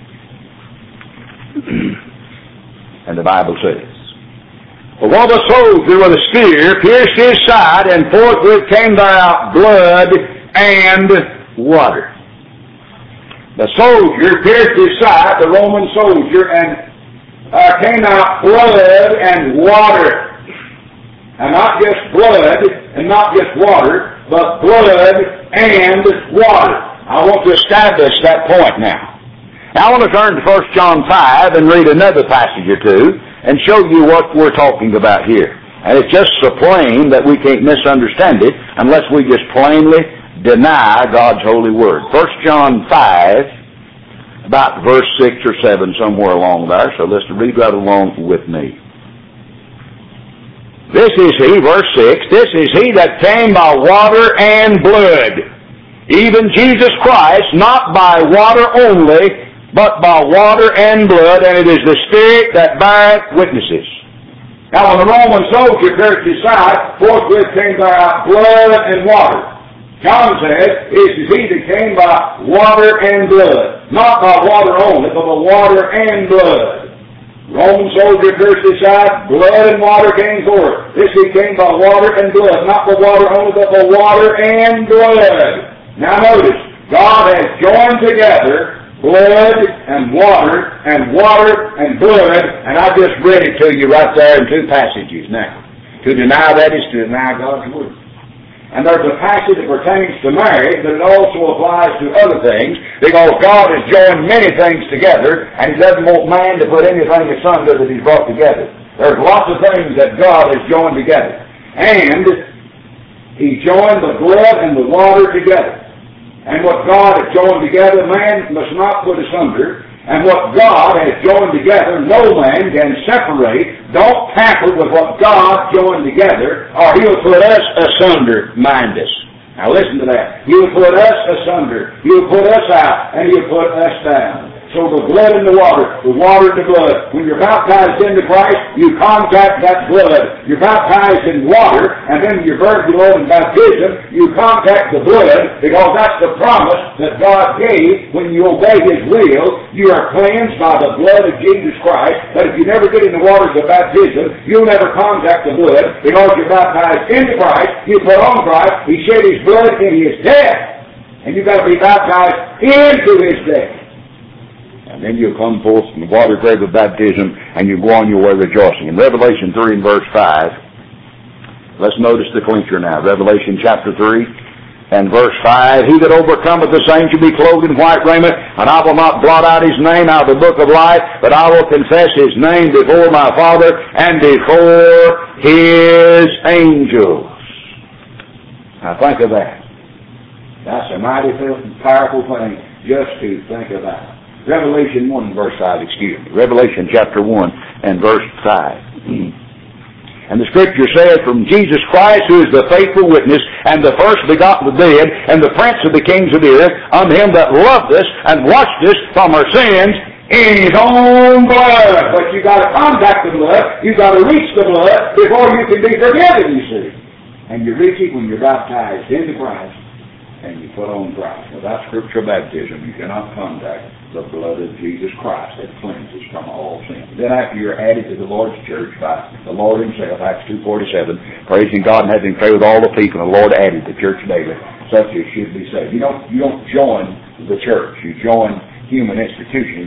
And the Bible says, "For while the soldier with a spear pierced his side, and forthwith came there out blood and water." The soldier pierced his side, the Roman soldier, and came out blood and water. And not just blood and not just water, but blood and water. I want to establish that point now. Now I want to turn to 1 John 5 and read another passage or two and show you what we're talking about here. And it's just so plain that we can't misunderstand it unless we just plainly deny God's holy word. 1 John 5, about verse 6 or 7, somewhere along there. So let's read right along with me. "This is he," verse 6, "this is he that came by water and blood, even Jesus Christ, not by water only, but by water and blood, and it is the Spirit that beareth witnesses." Now when the Roman soldier pierced his side, forthwith came there out blood and water. John says, "This is he that came by water and blood." Not by water only, but by water and blood. Roman soldier pierced his side, blood and water came forth. This he came by water and blood. Not by water only, but by water and blood. Now notice, God has joined together blood and water and blood, and I just read it to you right there in two passages now. To deny that is to deny God's word. And there's a passage that pertains to marriage, but it also applies to other things, because God has joined many things together, and He doesn't want man to put anything asunder that He's brought together. There's lots of things that God has joined together. And He joined the blood and the water together. And what God has joined together, man must not put asunder. And what God has joined together, no man can separate. Don't tamper with what God joined together, or He'll put us asunder, mind us. Now listen to that. He'll put us asunder. He'll put us out, and He'll put us down. So the blood and the water and the blood. When you're baptized into Christ, you contact that blood. You're baptized in water, and then you're buried below in baptism, you contact the blood, because that's the promise that God gave when you obey His will. You are cleansed by the blood of Jesus Christ. But if you never get in the waters of baptism, you'll never contact the blood, because you're baptized into Christ, you put on Christ, He shed His blood in His death, and you've got to be baptized into His death. And then you'll come forth from the water grave of baptism, and you go on your way rejoicing. In Revelation 3 and verse 5, let's notice the clincher now. Revelation chapter 3 and verse 5, "He that overcometh the same shall be clothed in white raiment, and I will not blot out his name out of the book of life, but I will confess his name before my Father and before His angels." Now think of that. That's a mighty powerful thing just to think about. Revelation 1 verse 5, Revelation chapter 1 and verse 5. "And the Scripture said, from Jesus Christ, who is the faithful witness, and the first begotten of the dead, and the prince of the kings of the earth, unto Him that loved us and washed us from our sins in His own blood." But you got to contact the blood, you got to reach the blood before you can be forgiven, you see. And you reach it when you're baptized into Christ, and you put on Christ. Well, that's scriptural baptism. You cannot contact the blood of Jesus Christ that cleanses from all sin. Then after you're added to the Lord's church by the Lord Himself, Acts 2:47, praising God and having faith with all the people, the Lord added the church daily, such as should be saved. You don't join the church. You join human institutions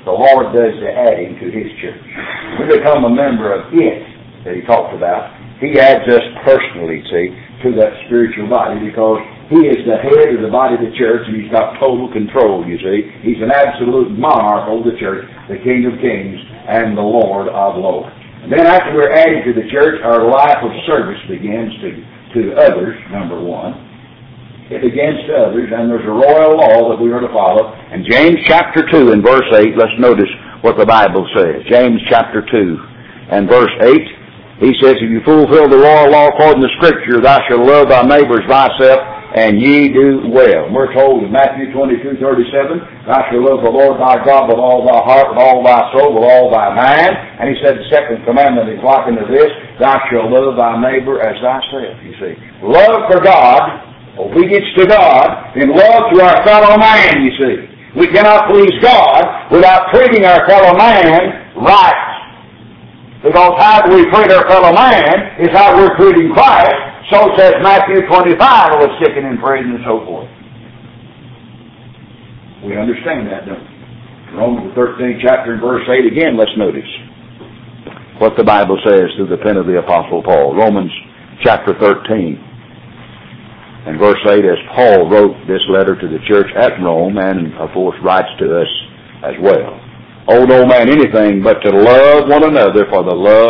the Lord does the adding to His church. We become a member of it that He talked about. He adds us personally, see, to that spiritual body because He is the head of the body of the church and He's got total control, you see. He's an absolute monarch over the church, the King of Kings and the Lord of Lords. And then after we're added to the church, our life of service begins to others, number one. It begins to others, and there's a royal law that we are to follow. And James chapter 2 and verse 8, let's notice what the Bible says. James chapter 2 and verse 8, he says, if you fulfill the royal law according to Scripture, thou shalt love thy neighbor as thyself, and ye do well. And we're told in Matthew 22:37, thou shalt love the Lord thy God with all thy heart, with all thy soul, with all thy mind. And he said the second commandment is like unto this, thou shalt love thy neighbor as thyself, you see. Love for God, obedience to God, and love to our fellow man, you see. We cannot please God without treating our fellow man right. Because how we treat our fellow man is how we're treating Christ. So says Matthew 25, was sick and in prison and so forth. We understand that, don't we? Romans the 13th chapter and verse 8 again, let's notice what the Bible says through the pen of the Apostle Paul. Romans chapter 13 and verse 8, as Paul wrote this letter to the church at Rome and, of course, writes to us as well. Owe no man anything but to love one another, for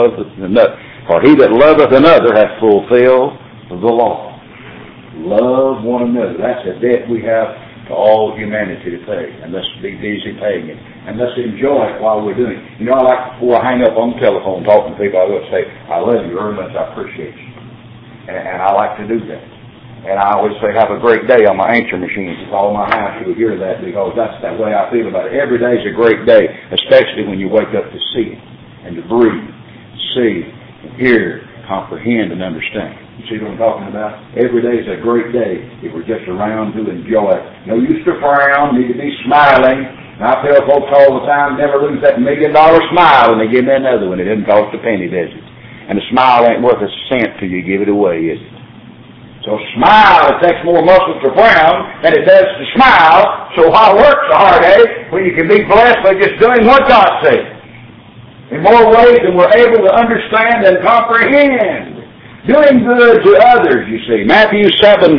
he that loveth another hath fulfilled the law. Love one another. That's a debt we have to all humanity to pay. And let's be busy paying it. And let's enjoy it while we're doing it. You know, I like, before I hang up on the telephone talking to people, I will say, I love you very much, I appreciate you. And I like to do that. And I always say, have a great day on my answer machine. If all my house, you'll hear that because that's the way I feel about it. Every day's a great day, especially when you wake up to see it and to breathe, see, hear, comprehend, and understand. You see what I'm talking about? Every day's a great day if we're just around to enjoy it. No use to frown, need to be smiling. And I tell folks all the time, never lose that $1 million smile when they give me another one. It doesn't cost a penny, does it? And a smile ain't worth a cent till you give it away, is it? So smile, it takes more muscle to frown than it does to smile. So why work so hard, when you can be blessed by just doing what God says? In more ways than we're able to understand and comprehend. Doing good to others, you see. Matthew 7:12.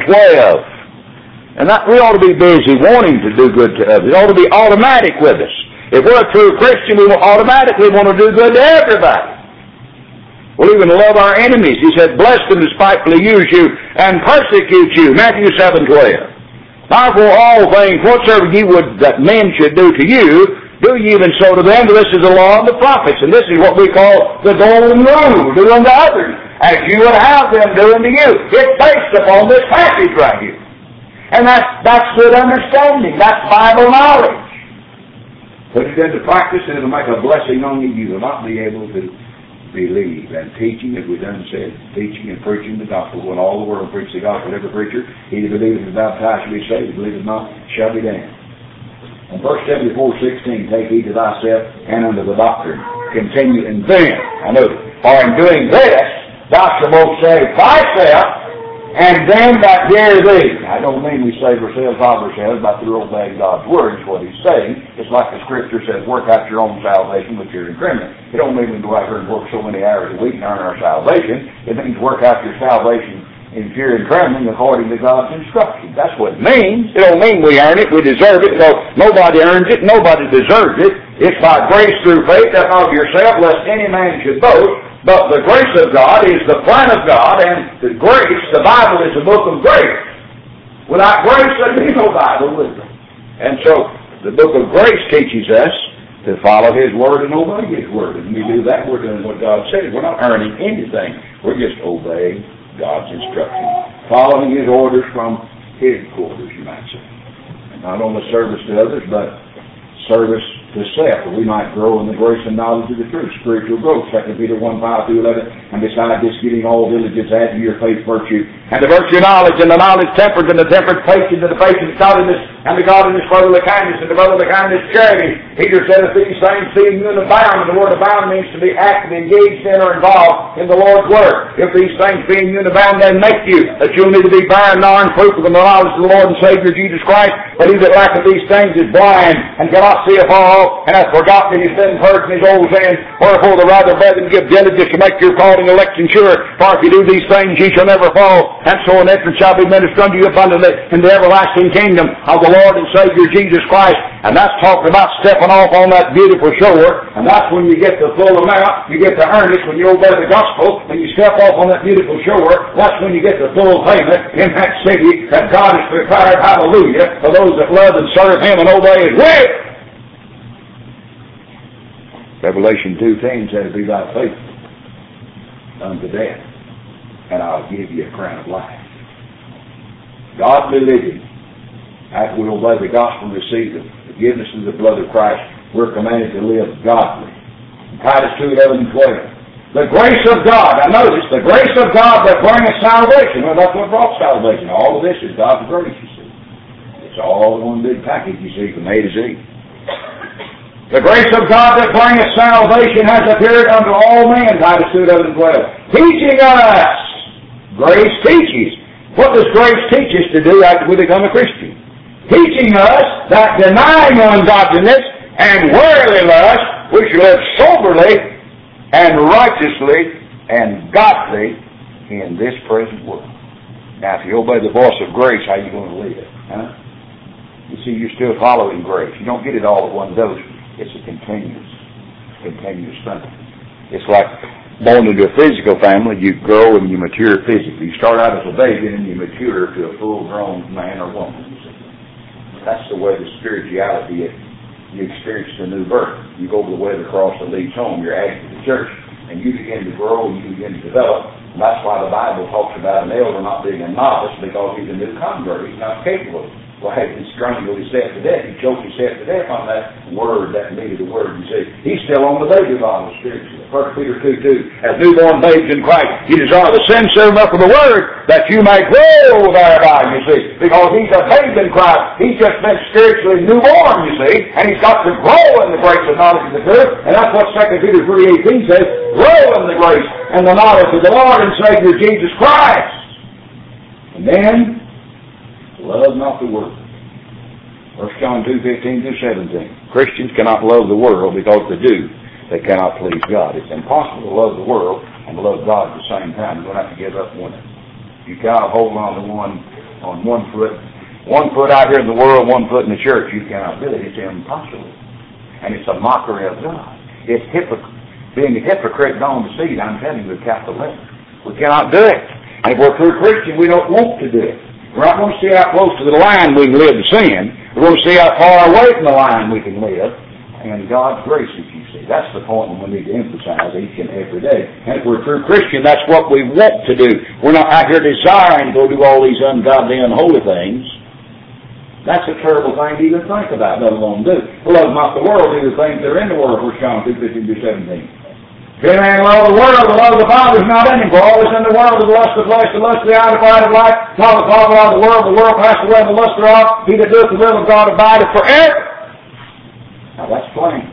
And that we ought to be busy wanting to do good to others. It ought to be automatic with us. If we're a true Christian, we will automatically want to do good to everybody. We'll even love our enemies. He said, bless them who spitefully use you and persecute you. Matthew 7:12. Now for all things, whatsoever ye would that men should do to you, do ye even so to them, for this is the law of the prophets. And this is what we call the golden rule, do unto others, as you would have them do unto you. It's based upon this passage right here. And that's good understanding. That's Bible knowledge. Put it into practice and it'll make a blessing on you. You will not be able to believe. And teaching, as we done said, teaching and preaching the gospel. When all the world preach the gospel, every preacher, he that believeth and is baptized shall be saved, believeth not shall be damned. And 1 Timothy 4:16, take heed to thyself and unto the doctrine. Continue in them. I know, for in doing this, thou shalt both save thyself and them that hear thee. I don't mean we save ourselves of ourselves by through obeying God's word, is what he's saying. It's like the scripture says, work out your own salvation with fear and trembling. It don't mean we go out here and work so many hours a week and earn our salvation. It means work out your salvation in fear and trembling according to God's instructions. That's what it means. It don't mean we earn it, we deserve it. No, nobody earns it, nobody deserves it. It's by grace through faith, not of yourself, lest any man should boast. But the grace of God is the plan of God, and the grace, the Bible is a book of grace. Without grace, there'd be no Bible, would there? And so, the book of grace teaches us to follow His Word and obey His Word. And when we do that, we're doing what God said. We're not earning anything. We're just obeying God's instructions. Following His orders from His quarters, you might say. And not only service to others, but service to self, that we might grow in the grace and knowledge of the truth, spiritual growth, 2 Peter 1:5-11, and besides this, getting all diligence, add to your faith virtue, and the virtue of knowledge, and the knowledge temperance, and the temperance patience, and the patience godliness, and the godliness brotherly kindness, and the brotherly kindness charity. Peter said, if these things seem you abound, and the word abound means to be active, engaged in, or involved in the Lord's work. If these things being you abound, then make you, that you'll need to be barren, nor fruitful in the knowledge of the Lord and Savior Jesus Christ. But he that lacketh these things is blind, and cannot see afar off, and hath forgotten his sin purged in his old sins. Wherefore the rather brethren give diligence to make your calling election sure. For if you do these things, ye shall never fall. And so an entrance shall be ministered unto you abundantly in the everlasting kingdom of the Lord and Savior Jesus Christ. And that's talking about stepping off on that beautiful shore. And that's when you get the full amount. You get the earnest when you obey the gospel. When you step off on that beautiful shore, that's when you get the full payment in that city that God has prepared, hallelujah, for those that love and serve Him and obey His will. Revelation 2:10 says, be thy faithful unto death, and I'll give you a crown of life. Godly living, after we obey the gospel and receive the forgiveness of the blood of Christ, we're commanded to live godly. Titus 2:11 and 12. The grace of God, now notice, the grace of God that bringeth salvation. Well, that's what brought salvation. All of this is God's grace, you see. It's all one big package, you see, from A to Z. The grace of God that bringeth salvation has appeared unto all men, Titus 2:11 and 12. Teaching us. Grace teaches. What does grace teach us to do after we become a Christian? Teaching us that denying ungodliness and worldly lust, we should live soberly and righteously and godly in this present world. Now, if you obey the voice of grace, how are you going to live? Huh? You see, you're still following grace. You don't get it all at one dose. It's a continuous thing. It's like born into a physical family, you grow and you mature physically. You start out as a baby and then you mature to a full-grown man or woman. That's the way the spirituality is. You experience the new birth. You go over the way of the cross that leads home. You're added to the church. And you begin to grow and you begin to develop. And that's why the Bible talks about an elder not being a novice, because he's a new convert. He's not capable. Well, he's strangled himself to death. He choked himself to death on that word, that meat of the word. You see, he's still on the baby bottle spiritually. 1 Peter 2:2. As newborn babes in Christ, you desire the sincere milk of the word, that you may grow thereby, you see. Because he's a babe in Christ. He's just been spiritually newborn, you see. And he's got to grow in the grace and knowledge of the truth. And that's what 2 Peter 3:18 says. Grow in the grace and the knowledge of the Lord and Savior Jesus Christ. And then, love not the world. 1 John 2:15-17. Christians cannot love the world, because they do, they cannot please God. It's impossible to love the world and to love God at the same time. You're going to have to give up one. You cannot hold on to one foot. One foot out here in the world, one foot in the church. You cannot do it. It's impossible. And it's a mockery of God. It's being a hypocrite gone to seed. I'm telling you, with capital letters. We cannot do it. And if we're true Christians, we don't want to do it. We're not going to see how close to the line we can live to sin. We're going to see how far away from the line we can live. And God's grace, as you see. That's the point we need to emphasize each and every day. And if we're a true Christian, that's what we want to do. We're not out here desiring to go do all these ungodly, unholy things. That's a terrible thing to even think about, let alone do. Love not the world, do the things that are in the world, 1 John 2:15-17. If any man love the world, the love of the Father is not in him. For all is in the world, the lust of flesh, the lust of the eye, the pride of life, not the Father of the world passeth away, the lust thereof. He that doeth the will of God abideth forever. Now that's plain.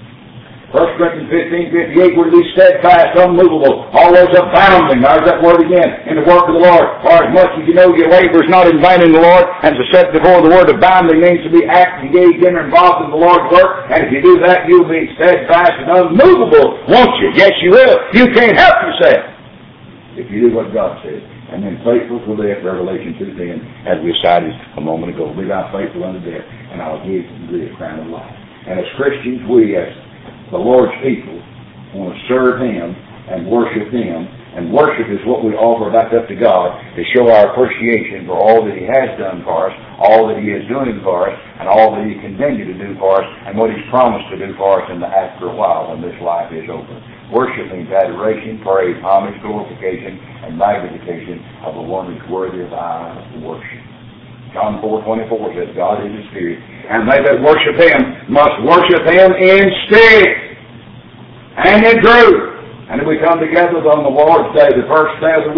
1 Corinthians 15:58, we're to be steadfast, unmovable, always abounding. There's that word again, in the work of the Lord. For as much as you know your labor is not in vain in the Lord, and to set before the word abounding means to be active, engaged in, or involved in the Lord's work. And if you do that, you'll be steadfast and unmovable, won't you? Yes, you will. You can't help yourself if you do what God says. And then faithful to death, Revelation 2:10, as we cited a moment ago. Be thou faithful unto death, and I'll give thee a crown of life. And as Christians, we as the Lord's people want to serve Him and worship Him. And worship is what we offer back up to God to show our appreciation for all that He has done for us, all that He is doing for us, and all that He continue to do for us, and what He's promised to do for us in the after a while when this life is over. Worship means adoration, praise, homage, glorification, and magnification of the one who's worthy of our worship. John 4:24 says, God is a spirit, and they that worship Him must worship Him in spirit and in truth. And if we come together on the Lord's Day, the first day of the week,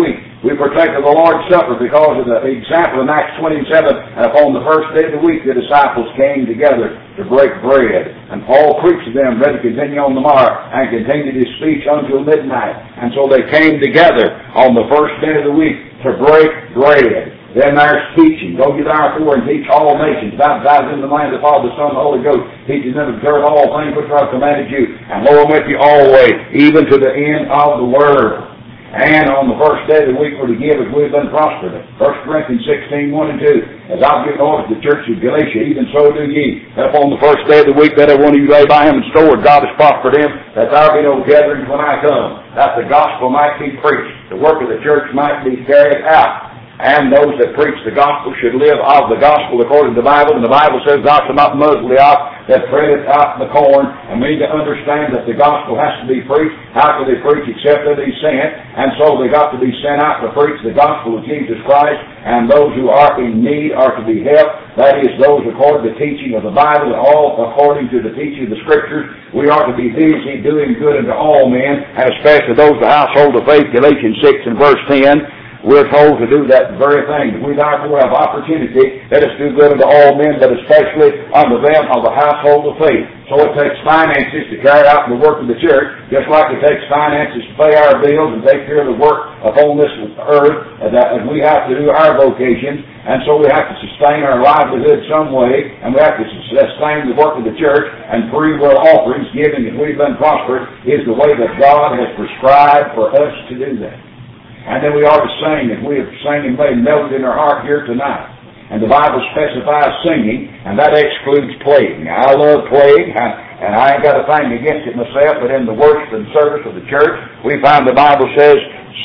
We partake of the Lord's Supper because of the example in Acts 27. And upon the first day of the week, the disciples came together to break bread. And Paul preached to them, ready to continue on the morrow, and continued his speech until midnight. And so they came together on the first day of the week to break bread. Then there's teaching. Go ye therefore and teach all nations, baptizing in the name of the Father, the Son, and the Holy Ghost, teaching them to observe all things which I have commanded you. And lo, I'm with you always, even to the end of the world. And on the first day of the week we're to give as we've been prospered. 1 Corinthians 16, 1 and 2. As I've given order to the church of Galatia, even so do ye. That upon the first day of the week that every one of you lay by him and store, God has prospered him, that there be no gatherings when I come, that the gospel might be preached, the work of the church might be carried out. And those that preach the gospel should live of the gospel according to the Bible. And the Bible says, thou shalt not muzzle the ox that treadeth out the corn. And we need to understand that the gospel has to be preached. How can they preach except that he's sent? And so they got to be sent out to preach the gospel of Jesus Christ. And those who are in need are to be helped. That is, those according to the teaching of the Bible, and all according to the teaching of the Scriptures. We are to be busy doing good unto all men, and especially those of the household of faith. Galatians 6 and verse 10. We're told to do that very thing. We therefore have opportunity. Let us do good unto all men, but especially unto them of the household of faith. So it takes finances to carry out the work of the church, just like it takes finances to pay our bills and take care of the work upon this earth, that we have to do our vocations. And so we have to sustain our livelihood some way, and we have to sustain the work of the church, and free will offerings given as we've been prospered is the way that God has prescribed for us to do that. And then we ought to sing, as we have sang and made melody in our heart here tonight. And the Bible specifies singing, and that excludes playing. Now, I love playing, and I ain't got a thing against it myself, but in the worship and service of the church, we find the Bible says,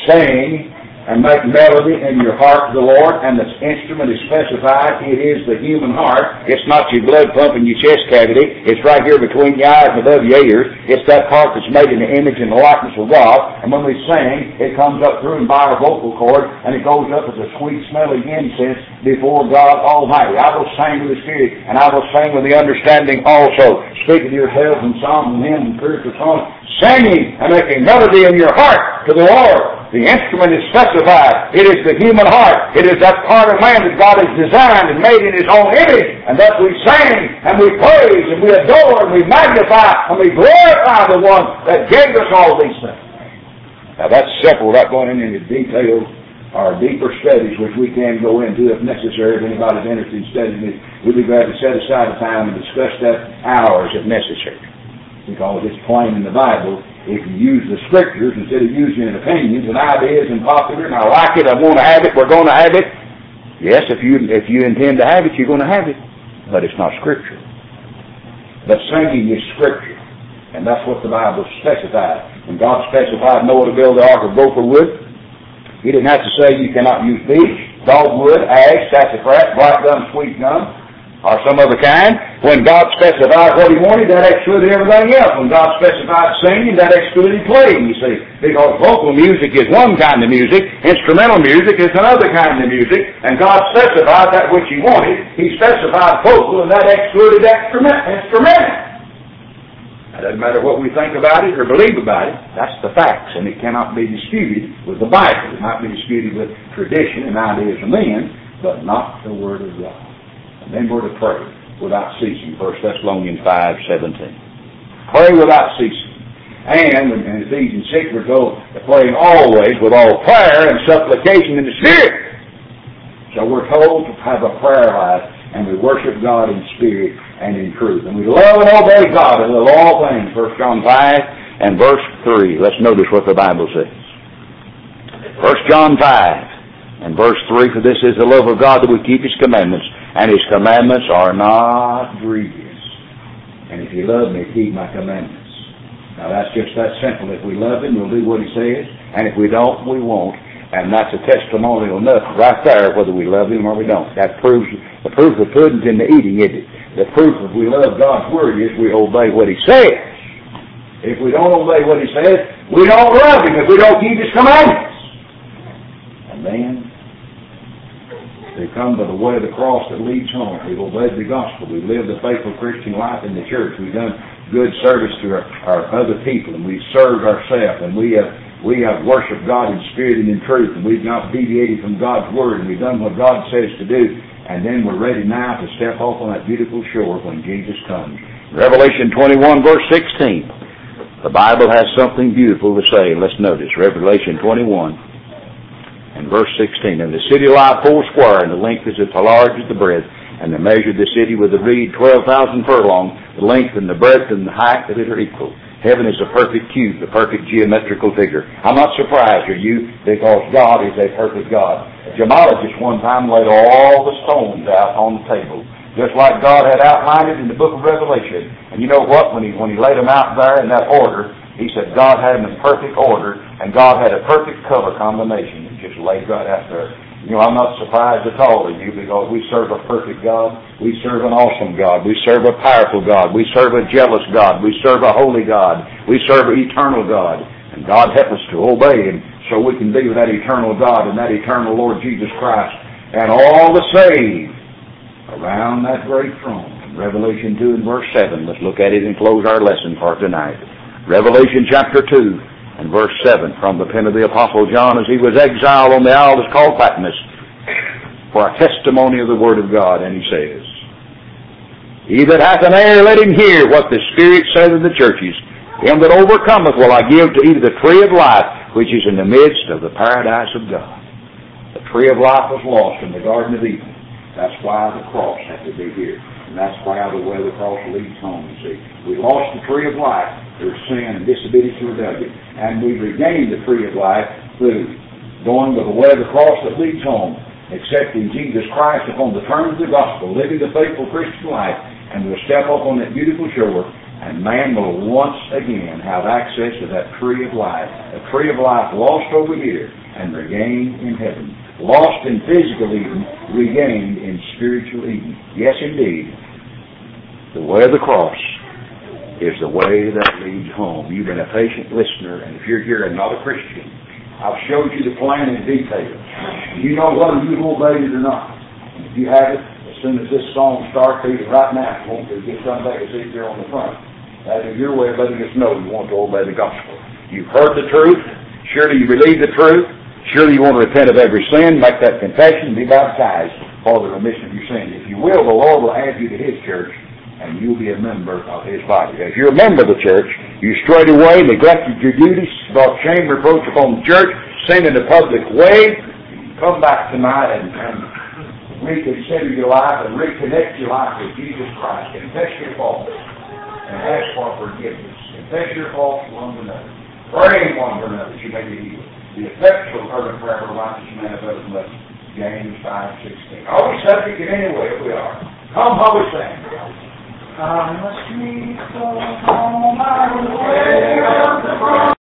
sing and make melody in your heart to the Lord, and the instrument is specified. It is the human heart. It's not your blood pump in your chest cavity. It's right here between your eyes and above your ears. It's that part that's made in the image and the likeness of God. And when we sing, it comes up through and by our vocal cord, and it goes up as a sweet smelling incense before God Almighty. I will sing with the Spirit, and I will sing with the understanding also. Speaking to yourselves in psalms and hymns and spiritual songs, singing and making melody in your heart to the Lord. The instrument is specified. It is the human heart. It is that part of man that God has designed and made in His own image. And thus we sing and we praise and we adore and we magnify and we glorify the one that gave us all these things. Now that's separate, without going into details or deeper studies, which we can go into if necessary. If anybody's interested in studying it, we'll be glad to set aside a time and discuss that hours if necessary. Because it's plain in the Bible. If you use the Scriptures instead of using opinions and ideas and popular, and I like it, I want to have it, we're going to have it. Yes, if you intend to have it, you're going to have it. But it's not Scripture. But singing is Scripture. And that's what the Bible specifies. When God specified Noah to build the ark of gopher wood, He didn't have to say you cannot use beech, dogwood, ash, sassafras, black gum, sweet gum, or some other kind. When God specified what He wanted, that excluded everything else. When God specified singing, that excluded playing, you see. Because vocal music is one kind of music, instrumental music is another kind of music, and God specified that which He wanted. He specified vocal, and that excluded instrumental. It doesn't matter what we think about it or believe about it. That's the facts, and it cannot be disputed with the Bible. It might be disputed with tradition and ideas of men, but not the Word of God. And then we're to pray without ceasing. 1 Thessalonians 5:17. Pray without ceasing. And in Ephesians 6 we're told to pray always with all prayer and supplication in the Spirit. So we're told to have a prayer life, and we worship God in spirit and in truth. And we love and obey God and love all things. 1 John 5 and verse 3. Let's notice what the Bible says. 1 John 5 and verse 3. For this is the love of God, that we keep His commandments, and His commandments are not grievous. And if you love me, keep my commandments. Now that's just that simple. If we love Him, we'll do what He says. And if we don't, we won't. And that's a testimonial enough right there, whether we love Him or we don't. That proves the proof of the pudding's in the eating, isn't it? The proof that we love God's Word is we obey what He says. If we don't obey what He says, we don't love Him if we don't keep His commandments. And then they come by the way of the cross that leads home. We've obeyed the gospel. We've lived a faithful Christian life in the church. We've done good service to our other people, and we've served ourselves, and we have we have worshiped God in spirit and in truth, and we've not deviated from God's Word, and we've done what God says to do, and then we're ready now to step off on that beautiful shore when Jesus comes. Revelation 21, verse 16. The Bible has something beautiful to say. Let's notice. Revelation 21 and verse 16. And the city lie four square, and the length is as large as the breadth. And they measured the city with a reed 12,000 furlong. The length and the breadth and the height of it are equal. Heaven is a perfect cube, a perfect geometrical figure. I'm not surprised, are you? Because God is a perfect God. A gemologist one time laid all the stones out on the table, just like God had outlined it in the book of Revelation. And you know what? When he laid them out there in that order, he said God had them in perfect order, and God had a perfect color combination. It just laid right out there. You know, I'm not surprised at all of you, because we serve a perfect God. We serve an awesome God. We serve a powerful God. We serve a jealous God. We serve a holy God. We serve an eternal God. And God help us to obey Him so we can be with that eternal God and that eternal Lord Jesus Christ and all the saved around that great throne. Revelation 2 and verse 7. Let's look at it and close our lesson for tonight. Revelation chapter 2. And verse 7, from the pen of the Apostle John, as he was exiled on the isle that's called Patmos, for a testimony of the Word of God. And he says, He that hath an ear, let him hear what the Spirit saith in the churches. Him that overcometh will I give to eat of the tree of life, which is in the midst of the paradise of God. The tree of life was lost in the Garden of Eden. That's why the cross had to be here. And that's why the way the cross leads home, you see. We lost the tree of life through sin and disobedience and rebellion. And we regained the tree of life through going with the way of the cross that leads home, accepting Jesus Christ upon the terms of the gospel, living the faithful Christian life, and we'll step up on that beautiful shore, and man will once again have access to that tree of life. A tree of life lost over here and regained in heaven. Lost in physical Eden, regained in spiritual Eden. Yes, indeed. The way of the cross is the way that leads home. You've been a patient listener, and if you're here and not a Christian, I've showed you the plan in detail. You know whether you've obeyed it or not. And if you have it, as soon as this song starts, even right now, if you want to get some back and sit there on the front. That is your way of letting us know you want to obey the gospel. You've heard the truth. Surely you believe the truth. Surely you want to repent of every sin, make that confession, and be baptized for the remission of your sins. If you will, the Lord will add you to His church, and you'll be a member of His body. As you're a member of the church, you straightway neglected your duties, brought shame, reproach upon the church, sin in the public way. Come back tonight and reconsider your life and reconnect your life with Jesus Christ. Confess your faults and ask for forgiveness. Confess your faults one to another. Pray one to another that you may be healed. The effectual fervent prayer of a righteous man availeth much. James 5:16. Are we subject in any way? We are. Come, how we sing. I must meet the home, I will